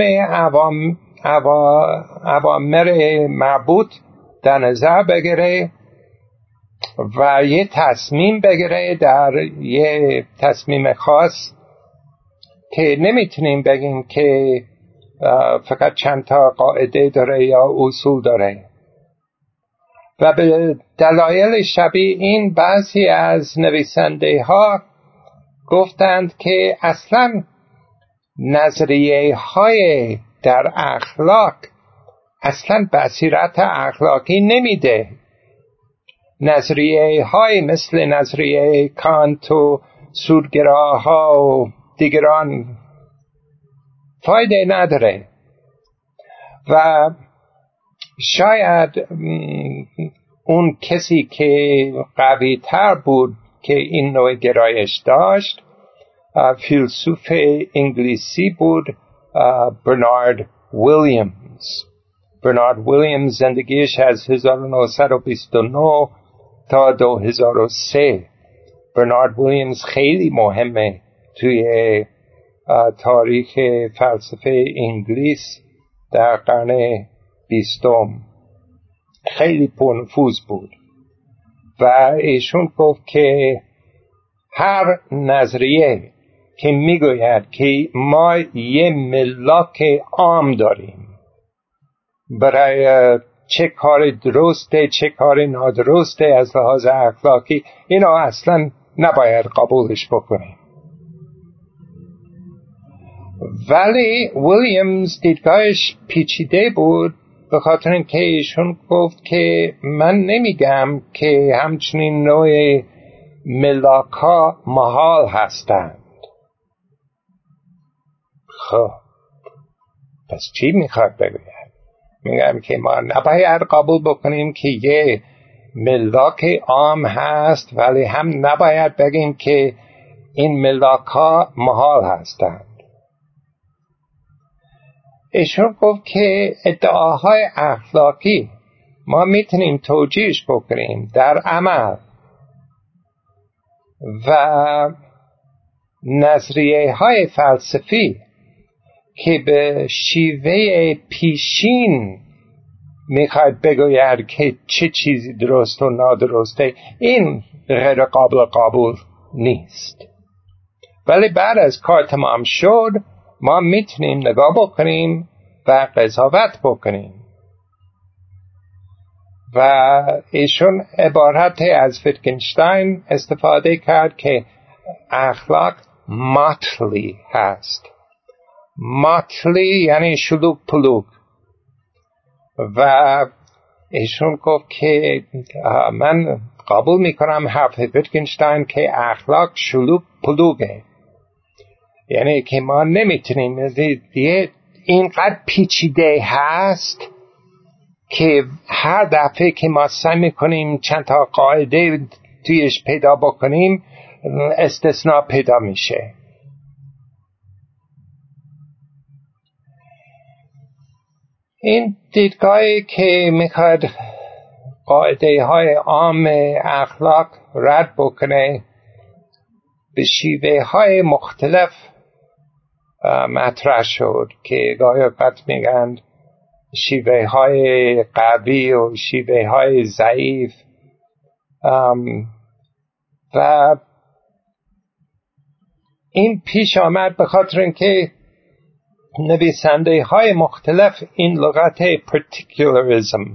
اوامر مربوط در نظر بگیره و یه تصمیم بگیره در یه تصمیم خاص که نمیتونیم بگیم که فقط چند تا قاعده داره یا اصول داره. و به دلایل شبیه این بعضی از نویسنده ها گفتند که اصلا نظریه های در اخلاق اصلا بصیرت اخلاقی نمیده. نظریه های مثل نظریه کانت و سودگراها و دیگران فایده نداره و شاید اون کسی که قوی تر بود که این نوع گرایش داشت فیلسوف انگلیسی بود برنارد ویلیامز. برنارد ویلیامز زندگیش از 1929 تا 2003. برنارد ویلیامز خیلی مهمه توی تاریخ فلسفه انگلیس در قرن 20. خیلی پرنفوذ بود و ایشون گفت که هر نظریه که میگوید که ما یه ملاک عام داریم برای چه کار درسته چه کار نادرسته از لحاظ اخلاقی، اینا اصلا نباید قبولش بکنیم. ولی ویلیامز دیدگاهش پیچیده بود، به خاطر اینکه ایشون گفت که من نمیگم که همچنین نوع ملاک‌ها محال هستند. خب پس چی میخواد بگوید؟ میگم که ما نباید قبول بکنیم که یه ملاک عام هست، ولی هم نباید بگیم که این ملاک‌ها محال هستند. ایشون گفت که ادعاهای اخلاقی ما میتونیم توجیهش بکنیم در عمل و نظریه های فلسفی که به شیوه پیشین میخواد بگوید که چه چیزی درست و نادرسته، این غیر قابل قبول نیست. ولی بعد از کار تمام شد ما میتونیم نگاه بکنیم و قضاوت بکنیم. و ایشون عبارت از ویتگنشتاین استفاده کرد که اخلاق ماتلی هست. ماتلی یعنی شلوغ پلوغ. و ایشون گفت که من قبول میکنم حرف ویتگنشتاین که اخلاق شلوغ پلوغه، یعنی که ما نمیتونیم، اینقدر پیچیده هست که هر دفعه که ما سعی میکنیم چند تا قاعده تویش پیدا بکنیم استثناء پیدا میشه. این دیدگاهی که میخواد قاعده های عام اخلاق رد بکنه به شیوه های مختلف مطرح شد که گاهی اوقات میگن شیوه های قوی و شیوه های ضعیف، و این پیش آمد به خاطر اینکه نویسنده های مختلف این لغت particularism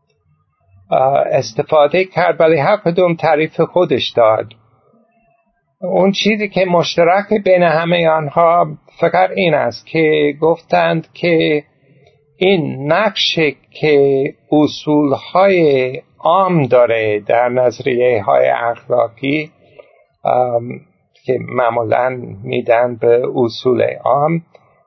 استفاده کرد، ولی هر کدوم تعریف خودش داد. اون چیزی که مشترک بین همه آنها فقط این است که گفتند که این نقشی که اصولهای عام داره در نظریه های اخلاقی که معمولاً میدن به اصول عام،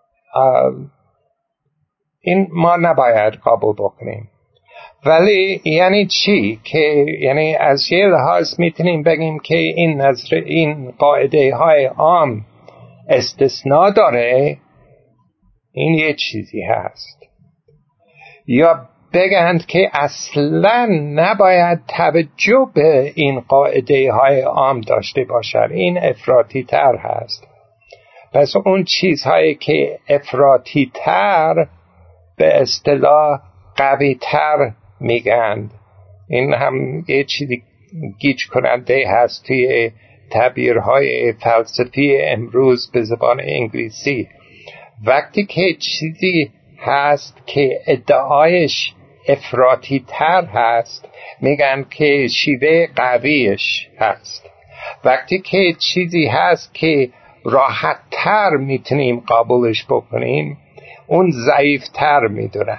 این ما نباید قبول بکنیم. ولی یعنی چی؟ که یعنی از یه لحاظ میتونیم بگیم که این قاعده های عام استثناء داره، این یه چیزی هست. یا بگند که اصلا نباید توجه به این قاعده های عام داشته باشد، این افراطی تر هست. پس اون چیزهایی که افراطی تر به اصطلاح قوی تر میگن. این هم یه چیزی گیج کننده هست توی تعبیرهای فلسفی امروز به زبان انگلیسی. وقتی که چیزی هست که ادعایش افراطی تر هست میگن که شیوه قویش هست. وقتی که چیزی هست که راحت تر میتونیم قبولش بکنیم اون ضعیف تر میدونن.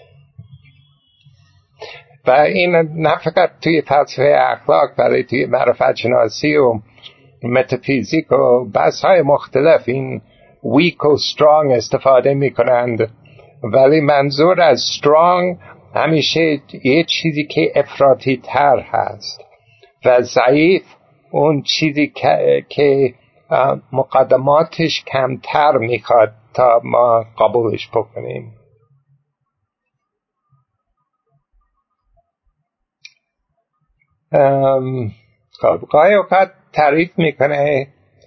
و این نه فقط توی فلسفه اخلاق بلکه توی معرفت شناسی و متافیزیک و بحث های مختلف این weak و strong استفاده میکنند، ولی منظور از strong همیشه یه چیزی که افراطی تر هست و ضعیف اون چیزی که مقدماتش کمتر میخواد تا ما قبولش بکنیم. خب گاهی اوقات تعریف میکنه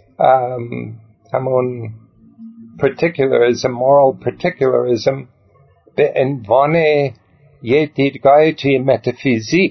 همون particularism, moral particularism به عنوان یه دیدگاه توی متافیزیک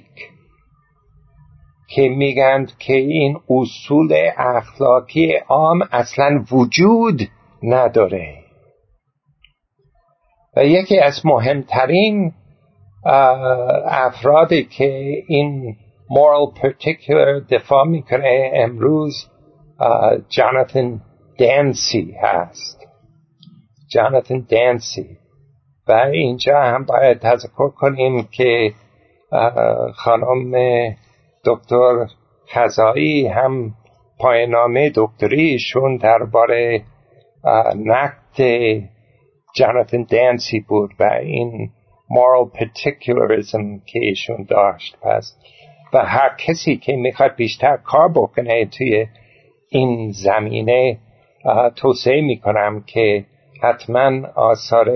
که میگن که این اصول اخلاقی عام اصلا وجود نداره و یکی از مهمترین افرادی که این moral particular دفاع میکنه امروز جاناتان دانسی هست. جاناتان دانسی. و اینجا هم باید تذکر کنیم که خانم دکتر خزائی هم پایان‌نامه دکتریشون درباره نقد جاناتان دانسی بود و این moral particularism که ایشون داشت. پس و هر کسی که میخواد بیشتر کار بکنه توی این زمینه توصیه میکنم که حتما آثار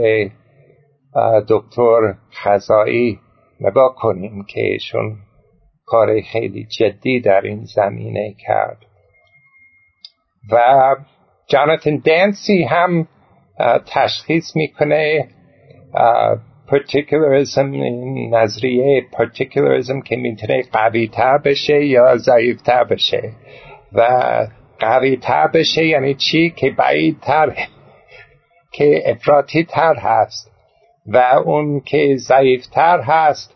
دکتر خزائی نگاه کنیم که ایشون کار خیلی جدی در این زمینه کرد. و جاناتان دانسی هم تشخیص میکنه particularism، نظریه particularism که میتونه قوی تر بشه یا ضعیف تر بشه. و قوی تر بشه یعنی چی؟ که بعید تر، که افراطی تر هست، و اون که ضعیف تر هست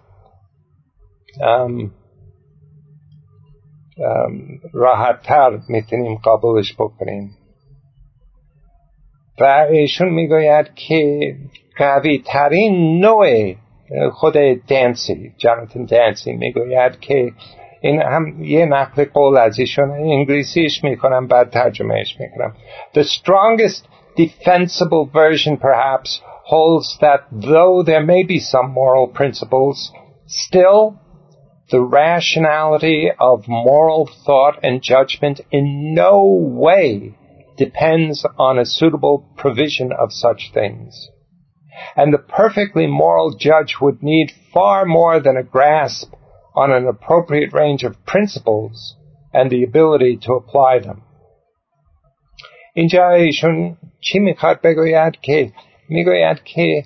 راحت تر میتونیم قبولش بکنیم. و ایشون میگوید که قوی ترین نوع، خود دانسی، جاناتان دانسی میگوید که این هم یه نقل قول از ایشون، انگلیسیش میکنم بعد ترجمهش میکنم. The strongest defensible version perhaps holds that though there may be some moral principles, still the rationality of moral thought and judgment in no way depends on a suitable provision of such things. And the perfectly moral judge would need far more than a grasp on an appropriate range of principles and the ability to apply them. اینجا ایشون چی میخواد بگوید؟ که میگوید که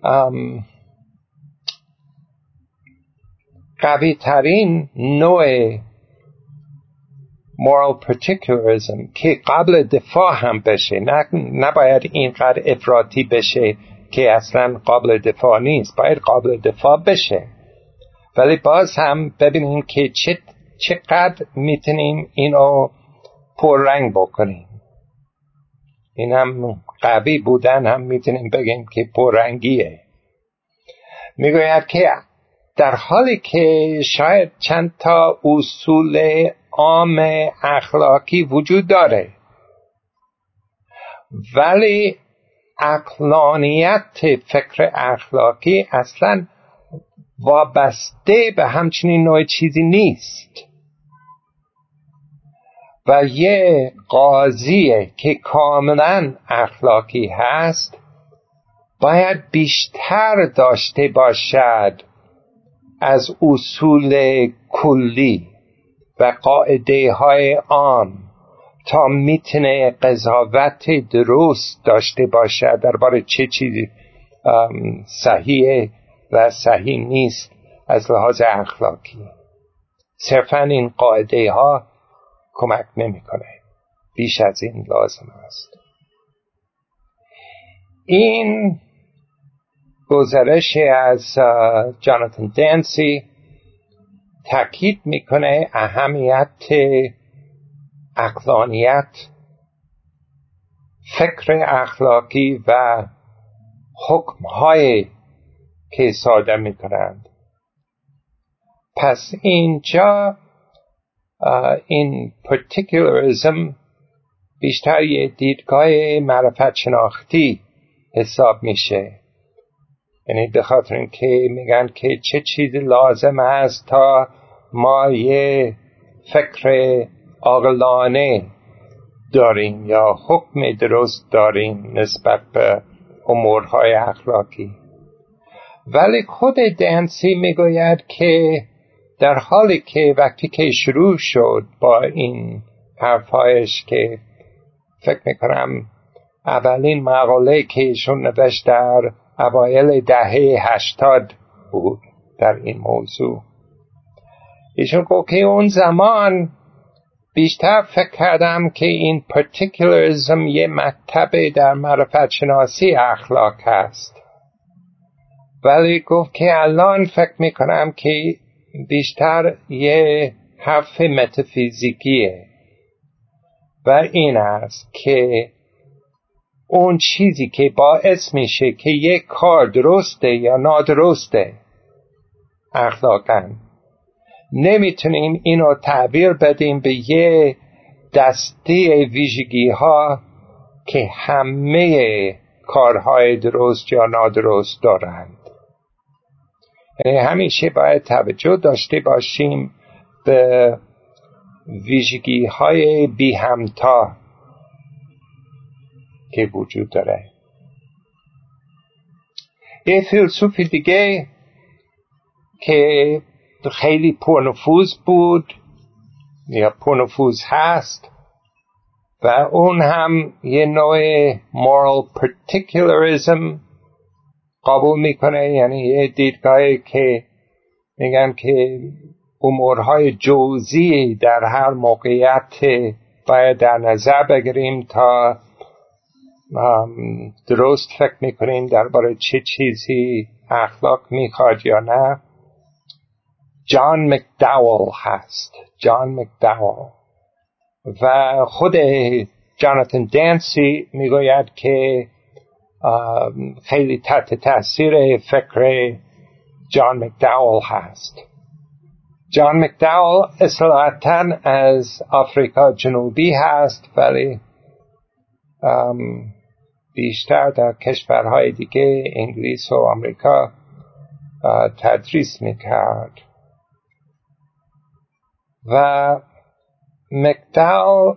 قوی ترین نوع moral particularism که قابل دفاع هم بشه، نباید اینقدر افراطی بشه که اصلا قابل دفاع نیست، باید قابل دفاع بشه، ولی باز هم ببینیم که چقدر میتونیم اینو پررنگ بکنیم. این هم قوی بودن هم میتونیم بگیم که پررنگیه. میگوید که در حالی که شاید چند تا اصول عام اخلاقی وجود داره، ولی عقلانیت فکر اخلاقی اصلا وابسته به همچنین نوع چیزی نیست. و یه قاضی که کاملا اخلاقی هست باید بیشتر داشته باشد از اصول کلی و قاعده های عام تا میتونه قضاوت درست داشته باشد درباره چه چیزی صحیحه و صحیح نیست از لحاظ اخلاقی. صرفاً این قاعده ها کمک نمیکنه، بیش از این لازم است. این گزارش از جاناتان دانسی تاکید میکنه اهمیت عقلانیت، فکر اخلاقی و حکم‌های که صادر میکنند. پس اینجا این particularism بیشتر یه دیدگاه معرفت شناختی حساب میشه، یعنی به خاطر اینکه میگن که چه چیزی لازم است تا ما یه فکر عاقلانه داریم یا حکم درست داریم نسبت به امورهای اخلاقی. ولی خود دانسی میگوید که در حالی که وقتی که شروع شد با این حرفایش، که فکر میکنم اولین مقاله که ایشون نوشت در اوایل دهه 80 بود در این موضوع، ایشون گفت که اون زمان بیشتر فکر کردم که این particularism یه مکتب در معرفت شناسی اخلاق هست ولی گفت که الان فکر میکنم که بیشتر یه حرف متافیزیکیه و این است که اون چیزی که باعث میشه که یک کار درسته یا نادرسته اخلاقاً نمیتونیم اینو تعبیر بدیم به یه دسته ویژگی ها که همه کارهای درست یا نادرست دارند. یعنی همیشه باید توجه داشته باشیم به ویژگی های بی همتا که وجود داره. یه فیلسوف دیگه که خیلی پرنفوذ بود یا پرنفوذ هست و اون هم یه نوع moral particularism قبول میکنه، یعنی یه دیدگاهی که میگن که امورهای جزئی در هر موقعیت باید در نظر بگیریم تا درست فکر میکنیم درباره چه چیزی اخلاق میخواد یا نه. جان مکداول هست، جان مکداول، و خود جاناتان دانسی میگوید که خیلی تحت تاثیر فکر جان مکداول هست. جان مکداول اصالتاً از آفریقا جنوبی هست ولی بیشتر در کشورهای دیگه انگلیس و آمریکا تدریس میکرد و مکداول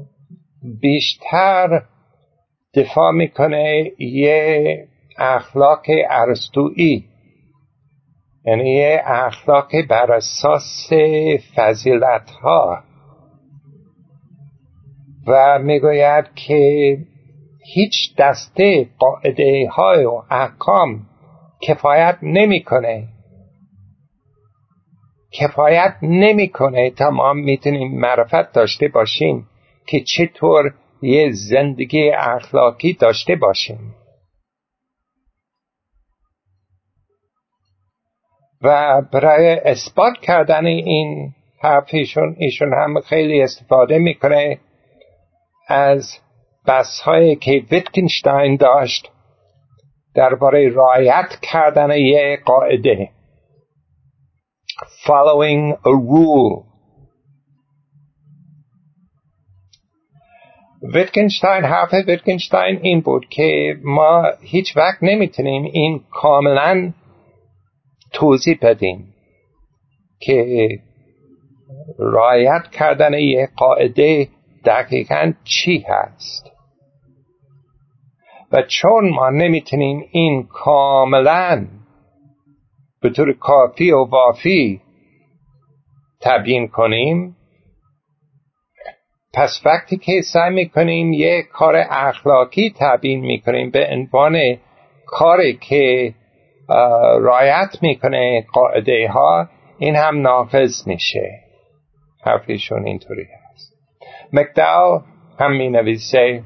بیشتر دفاع میکنه یه اخلاق ارسطویی، یعنی یه اخلاق بر اساس فضیلت ها و میگوید که هیچ دسته قاعده های و احکام کفایت نمیکنه تا ما میتونیم معرفت داشته باشیم که چطور یه زندگی اخلاقی داشته باشیم. و برای اثبات کردن این حرفشون ایشون هم خیلی استفاده میکنه از بحث‌هایی که ویتگنشتاین داشت درباره رعایت کردن یک قاعده، following a rule. حرف ویتگنشتاین این بود که ما هیچ وقت نمیتونیم این کاملا توضیح بدیم که رعایت کردن یک قاعده دقیقاً چی هست، و چون ما نمیتونیم این کاملا به طور کافی و وافی تبیین کنیم، پس وقتی که سعی میکنیم یک کار اخلاقی تبیین میکنیم به عنوان کاری که رعایت میکنه قاعده ها، این هم ناقض میشه. حرفشون اینطوری هست. مکداول هم می نویسه،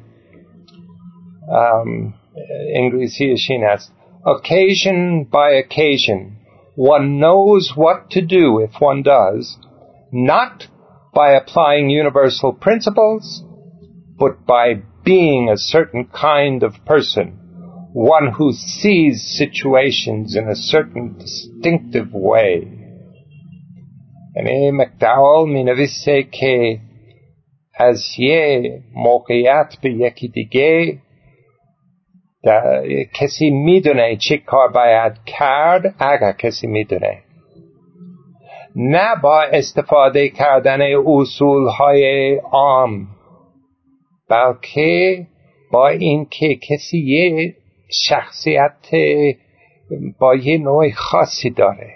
انگلیسیش این است: Occasion by occasion one knows what to do if one does, not by applying universal principles, but by being a certain kind of person, one who sees situations in a certain distinctive way. یعنی مکداول می نویسه که از یه موقعیت به یکی دیگه کسی میدونه چه کار باید کرد اگر کسی میدونه، نه با استفاده کردن اصولهای عام، بلکه با این که کسی یه شخصیت با یه نوع خاصی داره،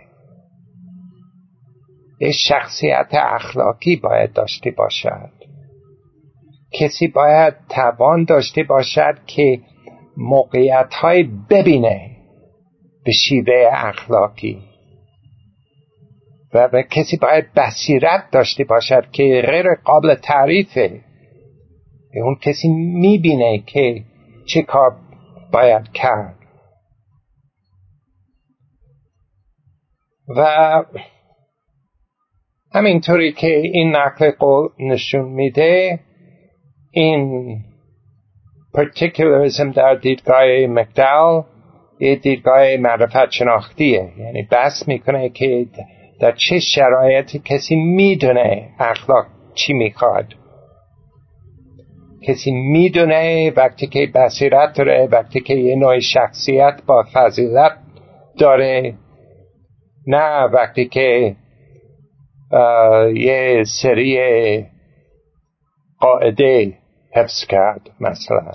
یه شخصیت اخلاقی باید داشته باشد. کسی باید توان داشته باشد که موقعیت‌های ببینه به شیوه اخلاقی، و کسی باید بصیرت داشته باشد که غیر قابل تعریفه. اون کسی میبینه که چه کار باید کرد. و همینطوری که این نقل قول نشون میده، این پارتیکولاریسم در دیدگاه مکداول یه دیدگاه معرفت شناختیه، یعنی بحث میکنه که در چه شرایطی کسی میدونه اخلاق چی میخواد. کسی میدونه وقتی که بصیرت داره، وقتی که یه نوع شخصیت با فضیلت داره، نه وقتی که یه سری قاعده حفظ کرد. مثلا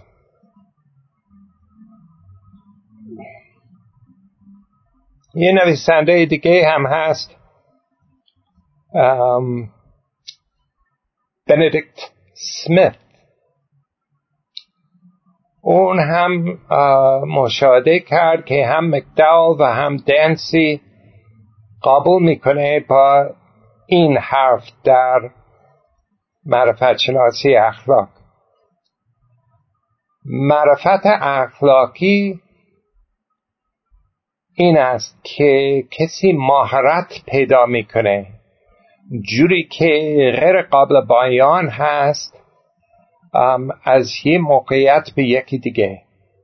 یه نویسنده دیگه هم هست، بندیکت سمیت. اون هم مشاهده کرد که هم مکداول و هم دنسی قبول میکنه با این حرف در معرفت شناسی اخلاق. معرفت اخلاقی این است که کسی مهارت پیدا میکنه جوری که غیر قابل بیان هست از یه موقعیت به یکی دیگه.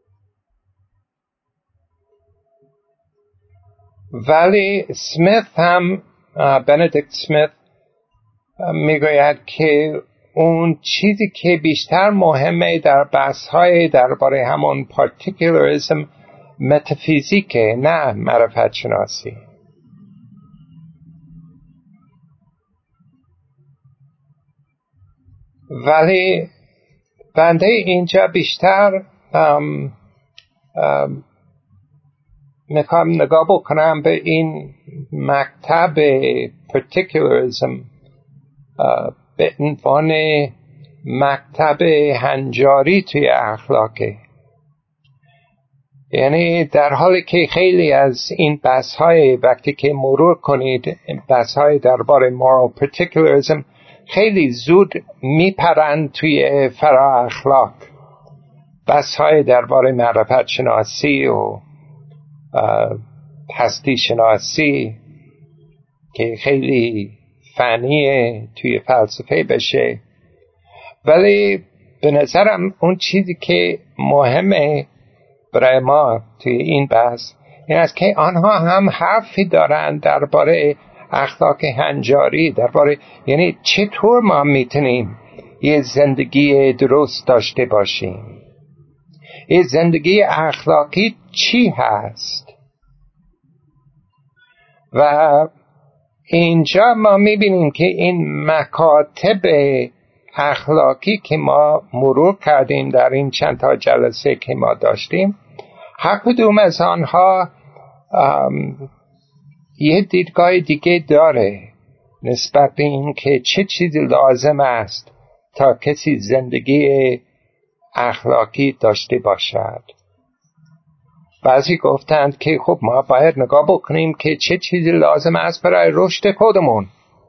ولی سمیت هم، بندیکت سمیت میگوید که اون چیزی که بیشتر مهمه در بحث‌های درباره همون پارتیکولاریسم متافیزیکه، نه معرفت شناسی. ولی بنده اینجا بیشتر میخوام نگاه بکنم به این مکتب پارتیکولاریسم به عنوان مکتب هنجاری توی اخلاقه. یعنی در حالی که خیلی از این بحث‌های وقتی که مرور کنید، بحث‌های درباره مورال پارتیکولاریسم خیلی زود میپرند توی فرا اخلاق. بحث‌های درباره معرفت شناسی و هستی شناسی که خیلی فنیه توی فلسفه بشه. ولی به نظرم اون چیزی که مهمه برای ما توی این بحث این است که آنها هم حرفی دارن درباره اخلاق هنجاری، درباره یعنی چطور ما میتونیم یه زندگی درست داشته باشیم. یه زندگی اخلاقی چی هست؟ و اینجا ما میبینیم که این مکاتب اخلاقی که ما مرور کردیم در این چند تا جلسه که ما داشتیم، هر کدوم از آنها یه دیدگاه دیگه داره نسبت به این که چه چیزی لازم است تا کسی زندگی اخلاقی داشته باشد. بعضی گفتند که خب ما باید نگاه بکنیم که چه چیزی لازم است برای رشد خودمون.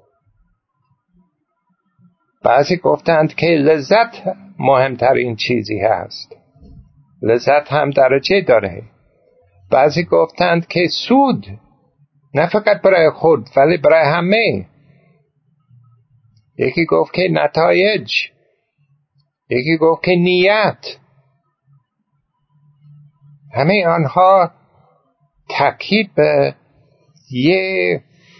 بعضی گفتند که لذت مهمترین چیزی هست. لذت هم درجه داره. بعضی گفتند که سود نه فقط برای خود ولی برای همه. یکی گفت که نتایج، یکی گفت که نیت. همه آنها تاکید به یه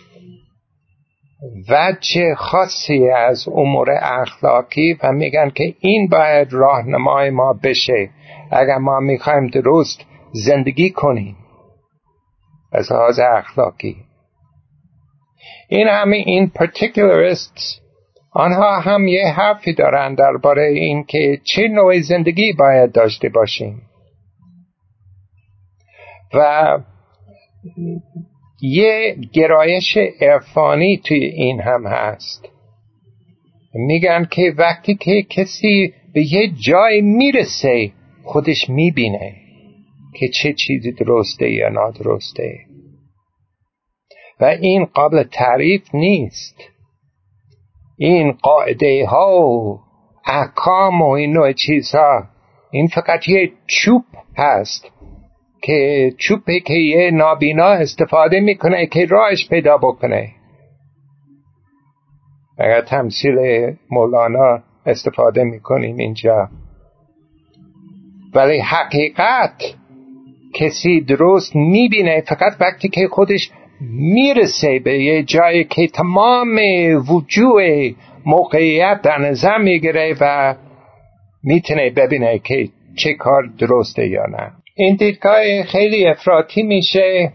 وجه خاصی از امور اخلاقی و میگن که این باید راهنمای ما بشه اگر ما میخوایم درست زندگی کنیم از لحاظ اخلاقی. این همه این پارتیکولاریست آنها هم یه حرفی دارن درباره این که چه نوع زندگی باید داشته باشیم و یه گرایش عرفانی توی این هم هست. میگن که وقتی که کسی به یه جای میرسه خودش میبینه که چه چیزی درسته یا نادرسته و این قابل تعریف نیست. این قاعده ها و احکام و این نوع چیزها این فقط یه چوب هست که چوبی که یه نابینا استفاده میکنه که راهش پیدا بکنه. اگر تمثیل مولانا استفاده میکنیم اینجا، ولی حقیقت کسی درست میبینه فقط وقتی که خودش میرسه به یه جایی که تمام وجود موقعیت در نظر میگیره و میتونه ببینه که چه کار درسته یا نه. این دیدگاه خیلی افراطی میشه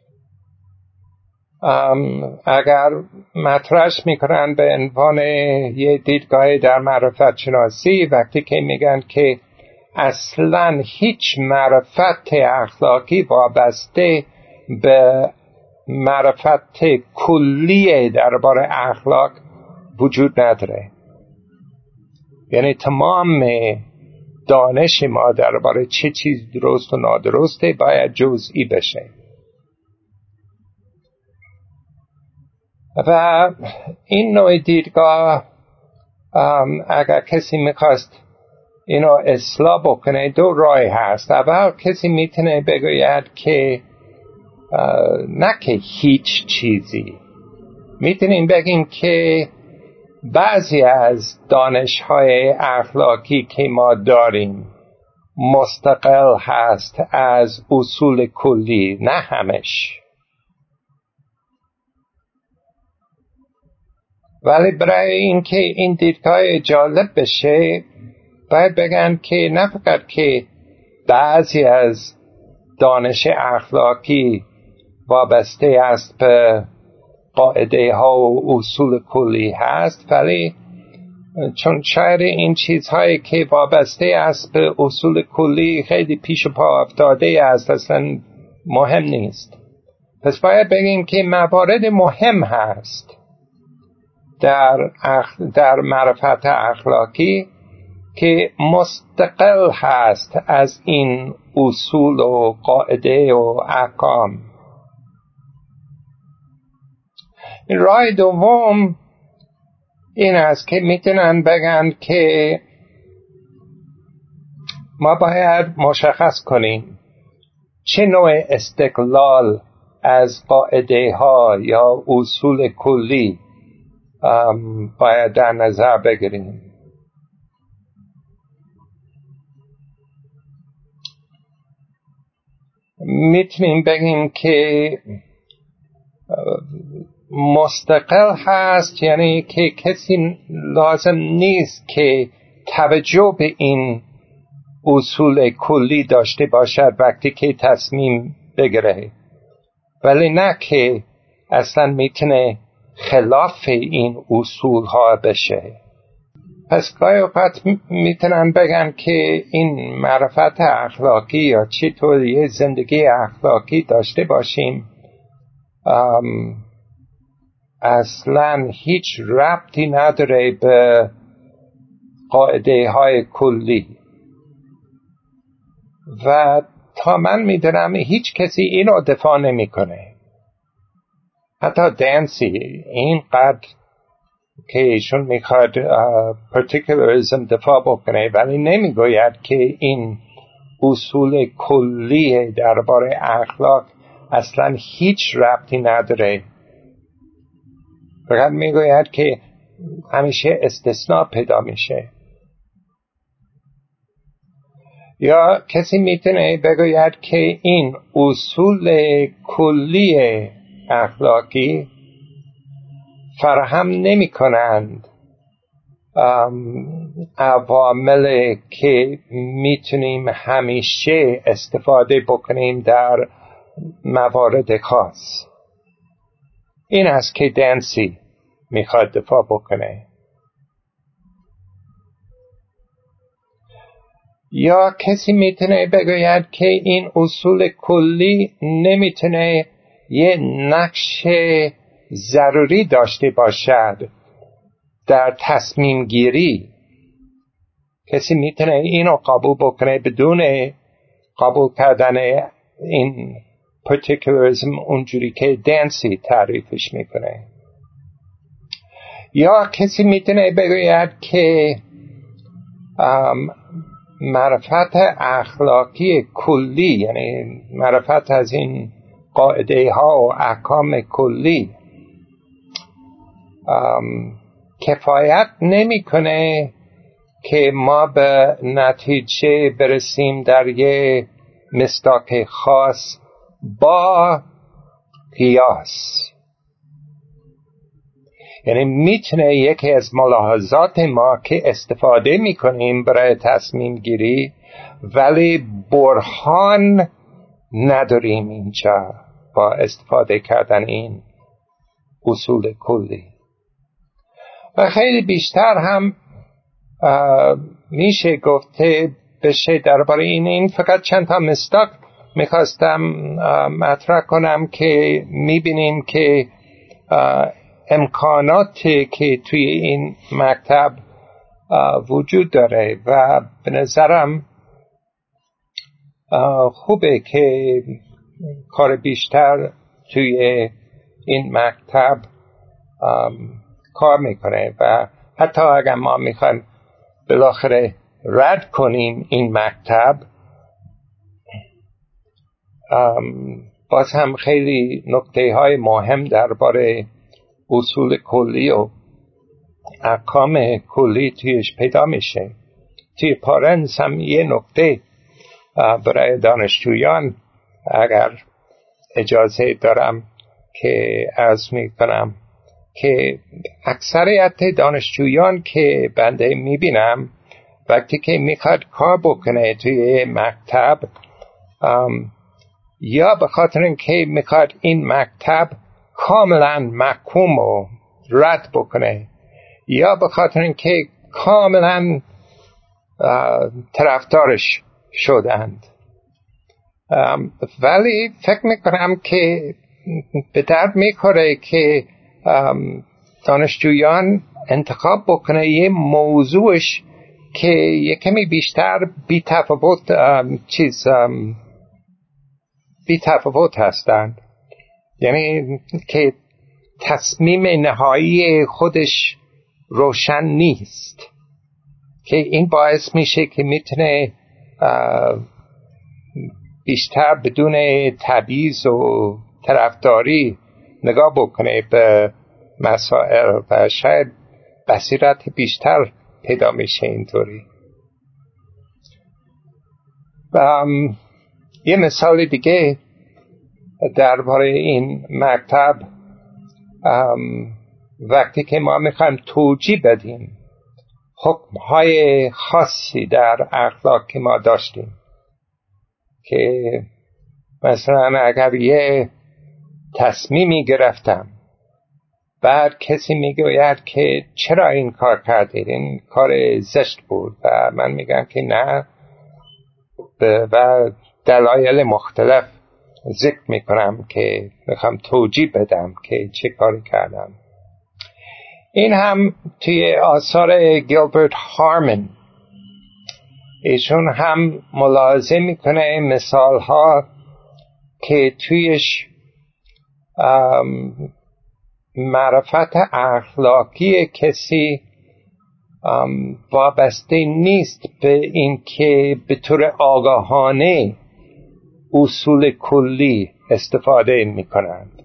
اگر مطرحش میکنن به عنوان یه دیدگاه در معرفت شناسی، وقتی که میگن که اصلا هیچ معرفت اخلاقی وابسته به معرفت کلی درباره اخلاق وجود نداره. یعنی تمام دانش ما درباره چه چیز درست و نادرسته باید جزئی بشه. و این نوع دیدگاه اگر کسی میخواست اینو اصلاح بکنه دو راه هست. اول کسی میتونه بگوید که نه که هیچ چیزی، میتونیم بگیم که بعضی از دانش‌های اخلاقی که ما داریم مستقل هست از اصول کلی، نه همش. ولی برای اینکه این دیدگاه جالب بشه باید بگن که نه فقط که بعضی از دانش اخلاقی وابسته است به قاعده ها و اصول کلی هست، ولی چون شاید این چیزهایی که وابسته است به اصول کلی خیلی پیش پا افتاده است، اصلا مهم نیست. پس باید بگیم که موارد مهم هست در معرفت اخلاقی که مستقل هست از این اصول و قاعده و احکام. راه دوم این است که میتونن بگن که ما باید مشخص کنیم چه نوع استقلال از قاعده ها یا اصول کلی باید در نظر بگیریم. میتونیم بگیم که مستقل هست، یعنی که کسی لازم نیست که توجه به این اصول کلی داشته باشد وقتی که تصمیم بگیره، ولی نه که اصلا میتونه خلاف این اصول ها بشه. پس گاهی اوقات میتونن بگن که این معرفت اخلاقی یا چطور یه زندگی اخلاقی داشته باشیم اصلا هیچ ربطی نداره به قاعده های کلی. و تا من میدونم هیچ کسی اینو دفاع نمیکنه. حتی دانسی اینقدر که ایشون میخواد پارتیکولاریسم دفاع بکنه، ولی نمیگوید که این اصول کلی درباره اخلاق اصلا هیچ ربطی نداره. فقط میگوید که همیشه استثناء پیدا میشه. یا کسی میتونه بگوید که این اصول کلی اخلاقی فراهم نمی کنند عوامل که میتونیم همیشه استفاده بکنیم در موارد خاص. این است که دانسی میخواد دفاع بکنه. یا کسی میتونه بگوید که این اصول کلی نمیتونه یه نقش ضروری داشته باشد در تصمیم گیری. کسی میتونه اینو قبول بکنه بدون قبول کردن این پارتیکولاریسم اونجوری که دانسی تعریفش میکنه. یا کسی میتونه بگوید که معرفت اخلاقی کلی، یعنی معرفت از این قاعده ها و احکام کلی کفایت نمیکنه که ما به نتیجه برسیم در یه مصداق خاص با قیاس. یعنی میتونه یکی از ملاحظات ما که استفاده میکنیم برای تصمیم گیری، ولی برهان نداریم اینجا با استفاده کردن این اصول کلی. و خیلی بیشتر هم میشه گفته بشه درباره این فقط چند تا مصداق میخواستم مطرح کنم که میبینیم که امکاناتی که توی این مکتب وجود داره و به نظرم خوبه که کار بیشتر توی این مکتب کار میکنه و حتی اگر ما میخوایم بالاخره رد کنیم این مکتب، باز هم خیلی نکته های مهم درباره اصول کلی و احکام کلی تویش پیدا میشه. توی پارنز هم یه نکته برای دانشجویان اگر اجازه دارم که عرض میکنم که اکثریت دانشجویان که بنده میبینم وقتی که میخواد کار بکنه توی مکتب، یا به خاطر اینکه میخواد این مکتب کاملا محکوم و رد بکنه، یا به خاطر اینکه کاملا طرفدارش شدند. ولی فکر میکنم که به درد میخوره که دانشجویان انتخاب بکنه یه موضوعش که یه کمی بیشتر بی تفاوت هستند، یعنی که تصمیم نهایی خودش روشن نیست، که این باعث میشه که میتونه بیشتر بدون تبعیض و طرفداری نگاه بکنه به مسائل و شاید بصیرت بیشتر پیدا میشه اینطوری. یه مثال دیگه درباره این مکتب، وقتی که ما میخوایم توجیه بدیم حکم‌های خاصی در اخلاق که ما داشتیم، که مثلا اگر یه تصمیمی گرفتم بعد کسی میگوید که چرا این کار کردید، این کار زشت بود، و من میگم که نه و دلایل مختلف ذکر میکنم که میخوام توجیه بدم که چه کاری کردم. این هم توی آثار گیلبرت هارمن ایشون هم ملاحظه میکنه مثال ها که تویش معرفت اخلاقی کسی وابسته نیست به این که به طور آگاهانه اصول کلی استفاده میکنند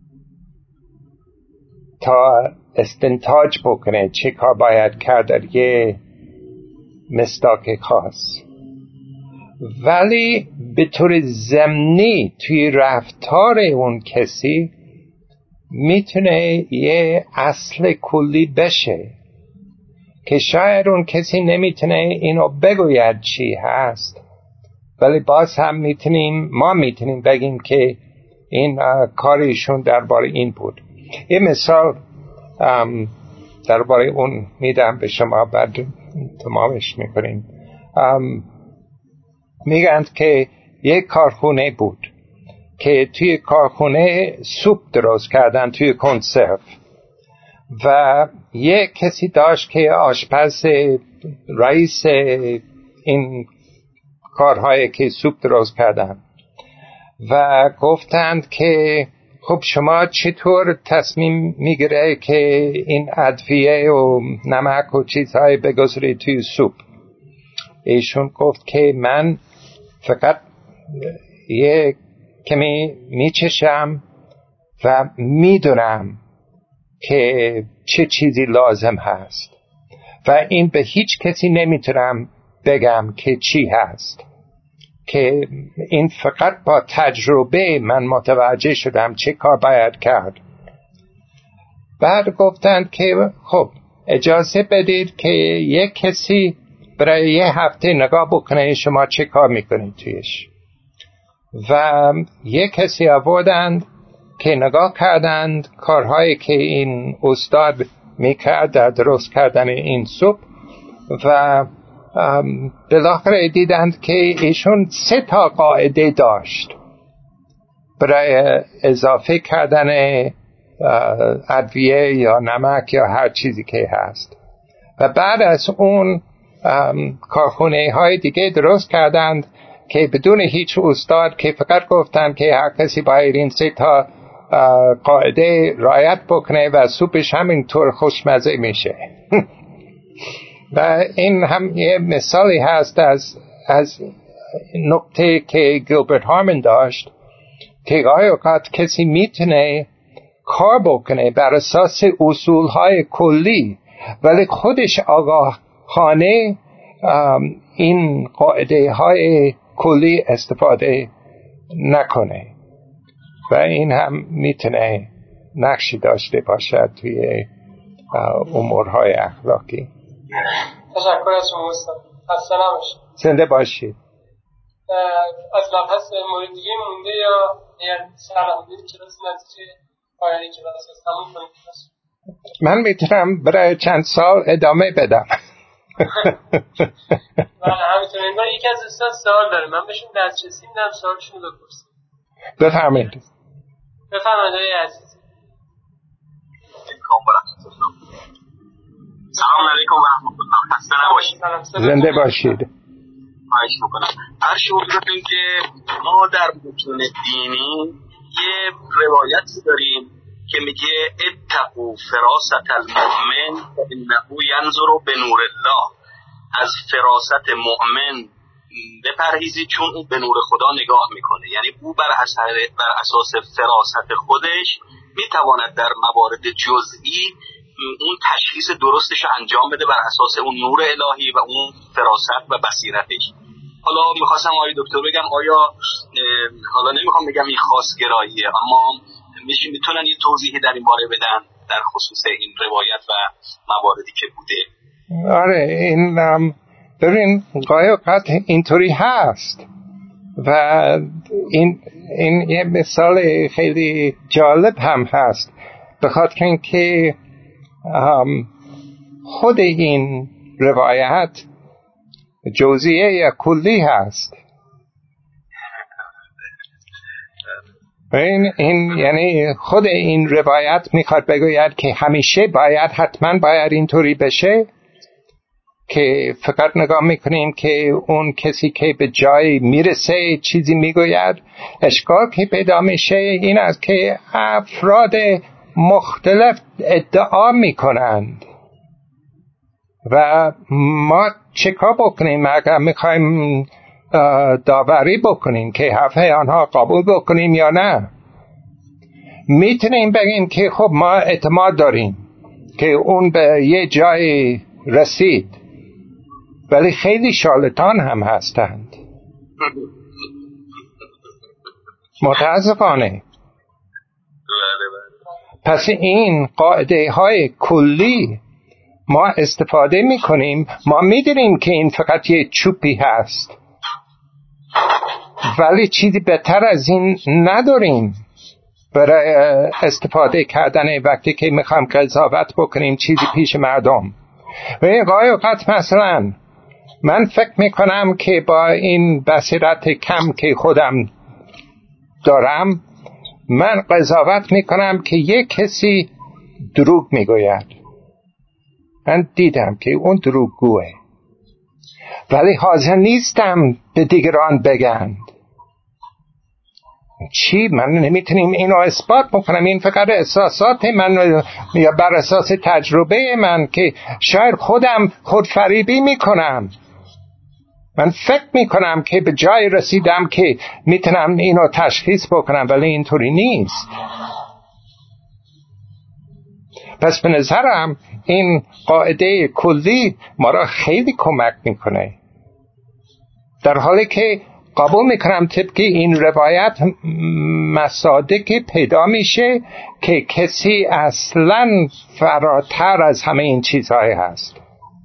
تا استنتاج بکنه چه کار باید کرد در یه مصداق خاص، ولی به طور ضمنی توی رفتار اون کسی میتونه یه اصل کلی بشه که شاید اون کسی نمیتونه اینو بگوید چی هست، ولی باز هم ما میتونیم بگیم که این کاریشون درباره این بود. یه مثال درباره اون میدم به شما، بعد تمامش میکنیم. میگند که یک کارخونه بود که توی کارخونه سوپ درست کردن توی کنسرو، و یک کسی داشت که آشپز رئیس این کارهایی که سوپ درست کردن، و گفتند که خب شما چطور تصمیم میگیره که این ادویه و نمک و چیزهای بگذاری توی سوپ؟ ایشون گفت که من فقط یه کمی میچشم و میدونم که چه چیزی لازم هست و این به هیچ کسی نمیتونم بگم که چی هست، که این فقط با تجربه من متوجه شدم چه کار باید کرد. بعد گفتند که خب اجازه بدید که یک کسی برای یه هفته نگاه بکنه شما چه کار میکنید تویش. و یک کسی آوردند که نگاه کردند کارهایی که این استاد میکرد در درست کردن این سوپ و بالاخره دیدند که ایشون 3 قاعده داشت برای اضافه کردن ادویه یا نمک یا هر چیزی که هست. و بعد از اون کارخونه های دیگه درست کردند که بدون هیچ استاد، که فقط گفتند که هر کسی باید این 3 قاعده رعایت بکنه و سوپش همینطور خوشمزه میشه. و این هم یه مثالی هست از نکته که گیلبرت هارمن داشت، که گاهی اوقات کسی میتونه کار بکنه بر اساس اصولهای کلی ولی خودش آگاهانه این قاعده های کلی استفاده نکنه و این هم میتونه نقشی داشته باشد توی امورهای اخلاقی.
تشکر از شما استاد. السلام باشید.
زنده باشید.
از لحظه مورد دیگه مونده یا سلام دید کلاس نتیجه پایانی کلاس است تموم کنید؟
من میتونم برای چند سال ادامه بدم.
بله همینطور. انگار یکی از استاد سوال داره، من بهشون دسترسی میدم سوالشون رو بپرسیم.
بفرمایید.
بفرمایید عزیز.
سلام علیکم و رحمت الله. خسته نباشید.
زنده باشید.
خواهش میکنم. هر شما که ما در متون دینی یه روایتی داریم که میگه اتقوا فراست المؤمن فانه ینظر بنور الله. از فراست مؤمن بپرهیزید چون او به نور خدا نگاه میکنه. یعنی او بر اساس فراست خودش میتواند در موارد جزئی اون تشخیص درستش انجام بده بر اساس اون نور الهی و اون فراست و بصیرتش. حالا میخواستم آقای دکتر بگم آیا حالا نمیخوام بگم این خاصگراییه، اما میتونن یه توضیحی در این باره بدن در خصوص این روایت و مواردی که بوده؟
آره، این ببین گاهی اوقات اینطوری هست و این یه مثال خیلی جالب هم هست، به خاطر اینکه خود این روایت جزئیه یا کلی هست. این یعنی خود این روایت میخواد بگوید که همیشه حتما باید اینطوری بشه، که فقط نگاه میکنیم که اون کسی که به جای میرسه چیزی میگوید. اشکال که پیدا میشه این است که افراد مختلف ادعا میکنند و ما چه کار بکنیم اگر میخوایم داوری بکنیم که حرفه آنها قبول بکنیم یا نه؟ میتونیم بگیم که خب ما اعتماد داریم که اون به یه جای رسید، ولی خیلی شارلاتان هم هستند متاسفانه. پس این قاعده های کلی ما استفاده میکنیم، ما میدونیم که این فقط یه چوبی هست ولی چیزی بهتر از این نداریم برای استفاده کردن وقتی که میخوام قضاوت بکنیم چیزی پیش مردم. و این گاهی اوقات مثلا من فکر میکنم که با این بصیرت کم که خودم دارم من قضاوت میکنم که یک کسی دروغ میگوید، من دیدم که اون دروغگوه ولی حاضر نیستم به دیگران بگند. چی؟ من نمیتونیم اینو اثبات بکنم، این فقط احساسات من یا بر اساس تجربه من که شاید خودم خودفریبی میکنم. من فکر میکنم که به جای رسیدم که میتونم اینو تشخیص بکنم، ولی اینطوری نیست. پس به نظرم این قاعده کلی ما را خیلی کمک میکنه، در حالی که قبول میکنم طبق این روایت مصادیقی پیدا میشه که کسی اصلاً فراتر از همه این چیزهای هست.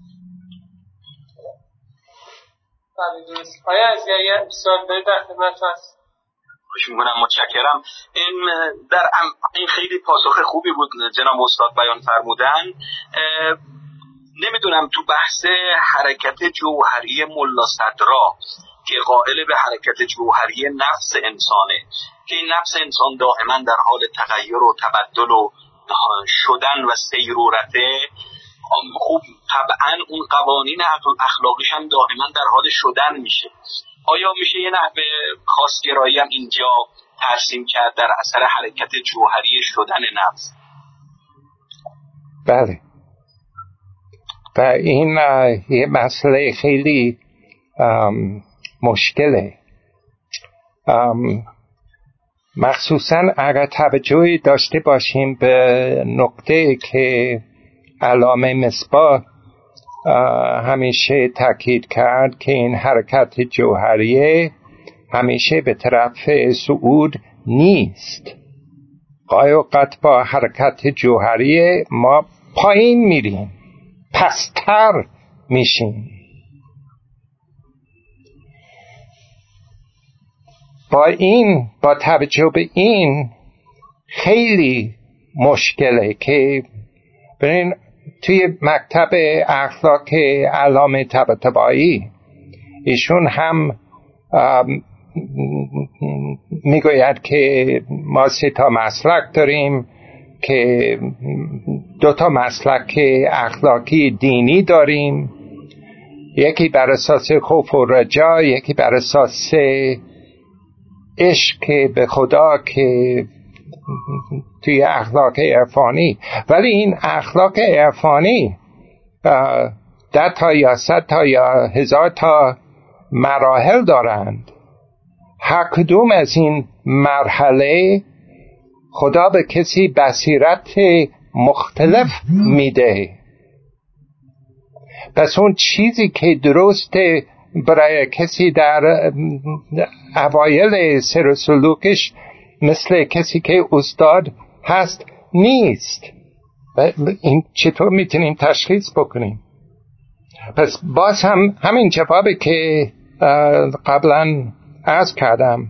آیا از یه سوال باید در خدمت هست؟
خوش میکنم، متشکرم. این خیلی پاسخ خوبی بود جناب استاد بیان فرمودن. نمیدونم تو بحث حرکت جوهری ملا صدرا که قائل به حرکت جوهری نفس انسانه، که این نفس انسان دائما در حال تغییر و تبدل و شدن و سیرورته، خوب طبعا اون قوانین اخلاقیش هم دائما در حال شدن میشه. آیا میشه یه نحوه خاصگرایی هم اینجا ترسیم کرد در اثر حرکت جوهری شدن نفس؟
بله، و این یه مسئله خیلی مشکله، مخصوصا اگر توجهی داشته باشیم به نقطه که علامه مصباح همیشه تاکید کرد که این حرکت جوهریه همیشه به طرف صعود نیست. گاهی اوقات با حرکت جوهریه ما پایین میریم، پستر میشیم. با توجه به این خیلی مشکله که برین توی مکتب اخلاق علامه طباطبایی ایشون هم میگوید که ما 3 مسلک داریم، که 2 مسلک اخلاقی دینی داریم، یکی بر اساس خوف و رجا، یکی بر اساس عشق به خدا که توی اخلاق عرفانی. ولی این اخلاق عرفانی 10 تا یا 100 تا یا 1000 تا مراحل دارند. هر کدوم از این مرحله خدا به کسی بصیرت مختلف میده. پس اون چیزی که درسته برای کسی در اوایل سیر و سلوکش مثل کسی که استاد هست نیست. این چطور میتونیم تشخیص بکنیم؟ پس باز همین جوابی که قبلا عرض کردم،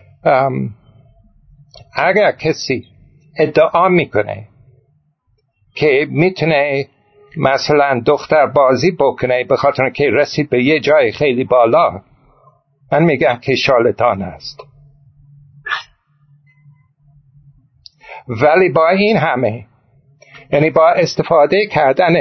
اگر کسی ادعا میکنه که میتونه مثلا دختر بازی بکنه به خاطر که رسید به یه جای خیلی بالا، من میگم که شارلاتان است. ولی با این همه، یعنی با استفاده کردن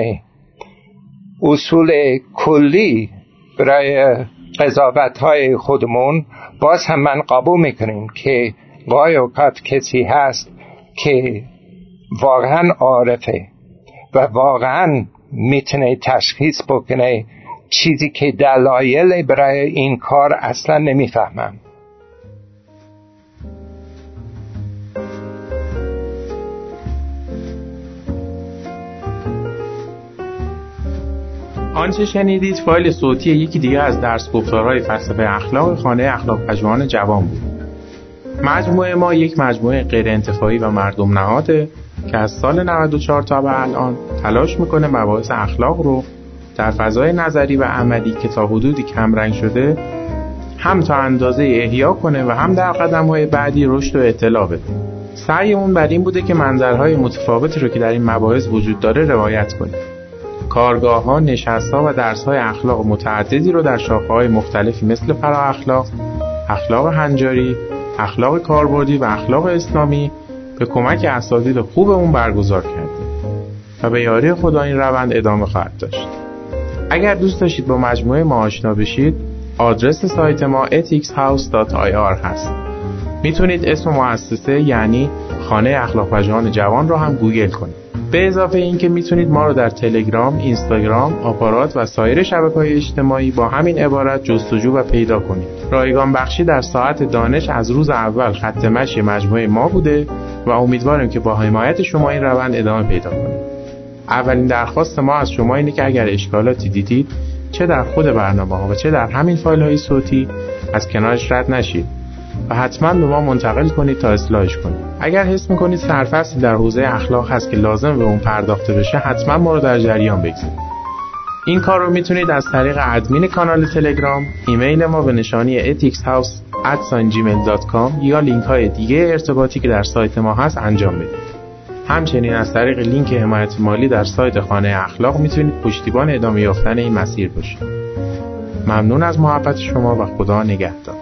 اصول کلی برای قضاوت‌های خودمون، باز هم من قبول میکنیم که گاهی اوقات کسی هست که واقعا عارفه و واقعا میتونه تشخیص بکنه چیزی که دلایل برای این کار اصلا نمیفهمم.
آنچه شنیدید فایل صوتی یکی دیگه از درس گفتارهای فلسفه اخلاق خانه اخلاق پژوهان جوان بود. مجموعه ما یک مجموعه غیر انتفاعی و مردم نهاده که از سال 94 تا به الان تلاش میکنه مباحث اخلاق رو در فضای نظری و عملی که تا حدودی کمرنگ شده هم تا اندازه احیا کنه و هم در قدم‌های بعدی رشد و اطلاع بده. سعیمون بر این بوده که منظرهای متفاوتی رو که در این مباحث وجود داره روایت کنیم. کارگاه‌ها، نشست‌ها و درس‌های اخلاق متعددی رو در شاخه‌های مختلفی مثل فرا اخلاق، اخلاق هنجاری، اخلاق کاربردی و اخلاق اسلامی به کمک اساتید خوبمون برگزار کردیم و به یاری خدا این روند ادامه خواهد داشت. اگر دوست داشتید با مجموعه ما آشنا بشید، آدرس سایت ما ethicshouse.ir هست. میتونید اسم مؤسسه یعنی خانه اخلاق پژوهان جوان رو هم گوگل کنید. به اضافه این که میتونید ما رو در تلگرام، اینستاگرام، آپارات و سایر شبکه‌های اجتماعی با همین عبارت جستجو و پیدا کنید. رایگان بخشی در ساعت دانش از روز اول خط مشی مجموعه ما بوده و امیدواریم که با حمایت شما این روند ادامه پیدا کنه. اولین درخواست ما از شما اینه که اگر اشکالاتی دیدید، چه در خود برنامه‌ها و چه در همین فایل‌های صوتی، از کنارش رد نشید و حتما به ما منتقل کنید تا اصلاحش کنید. اگر حس می‌کنید سرفصلی در حوزه اخلاق هست که لازم به اون پرداخته بشه، حتما ما رو در جریان بگذارید. این کار رو میتونید از طریق ادمین کانال تلگرام، ایمیل ما به نشانی ethicshouse@gmail.com یا لینک‌های دیگه ارتباطی که در سایت ما هست انجام بدید. همچنین از طریق لینک حمایت مالی در سایت خانه اخلاق میتونید پشتیبان ادامه یافتن این مسیر باشید. ممنون از محبت شما و خدا نگهدار.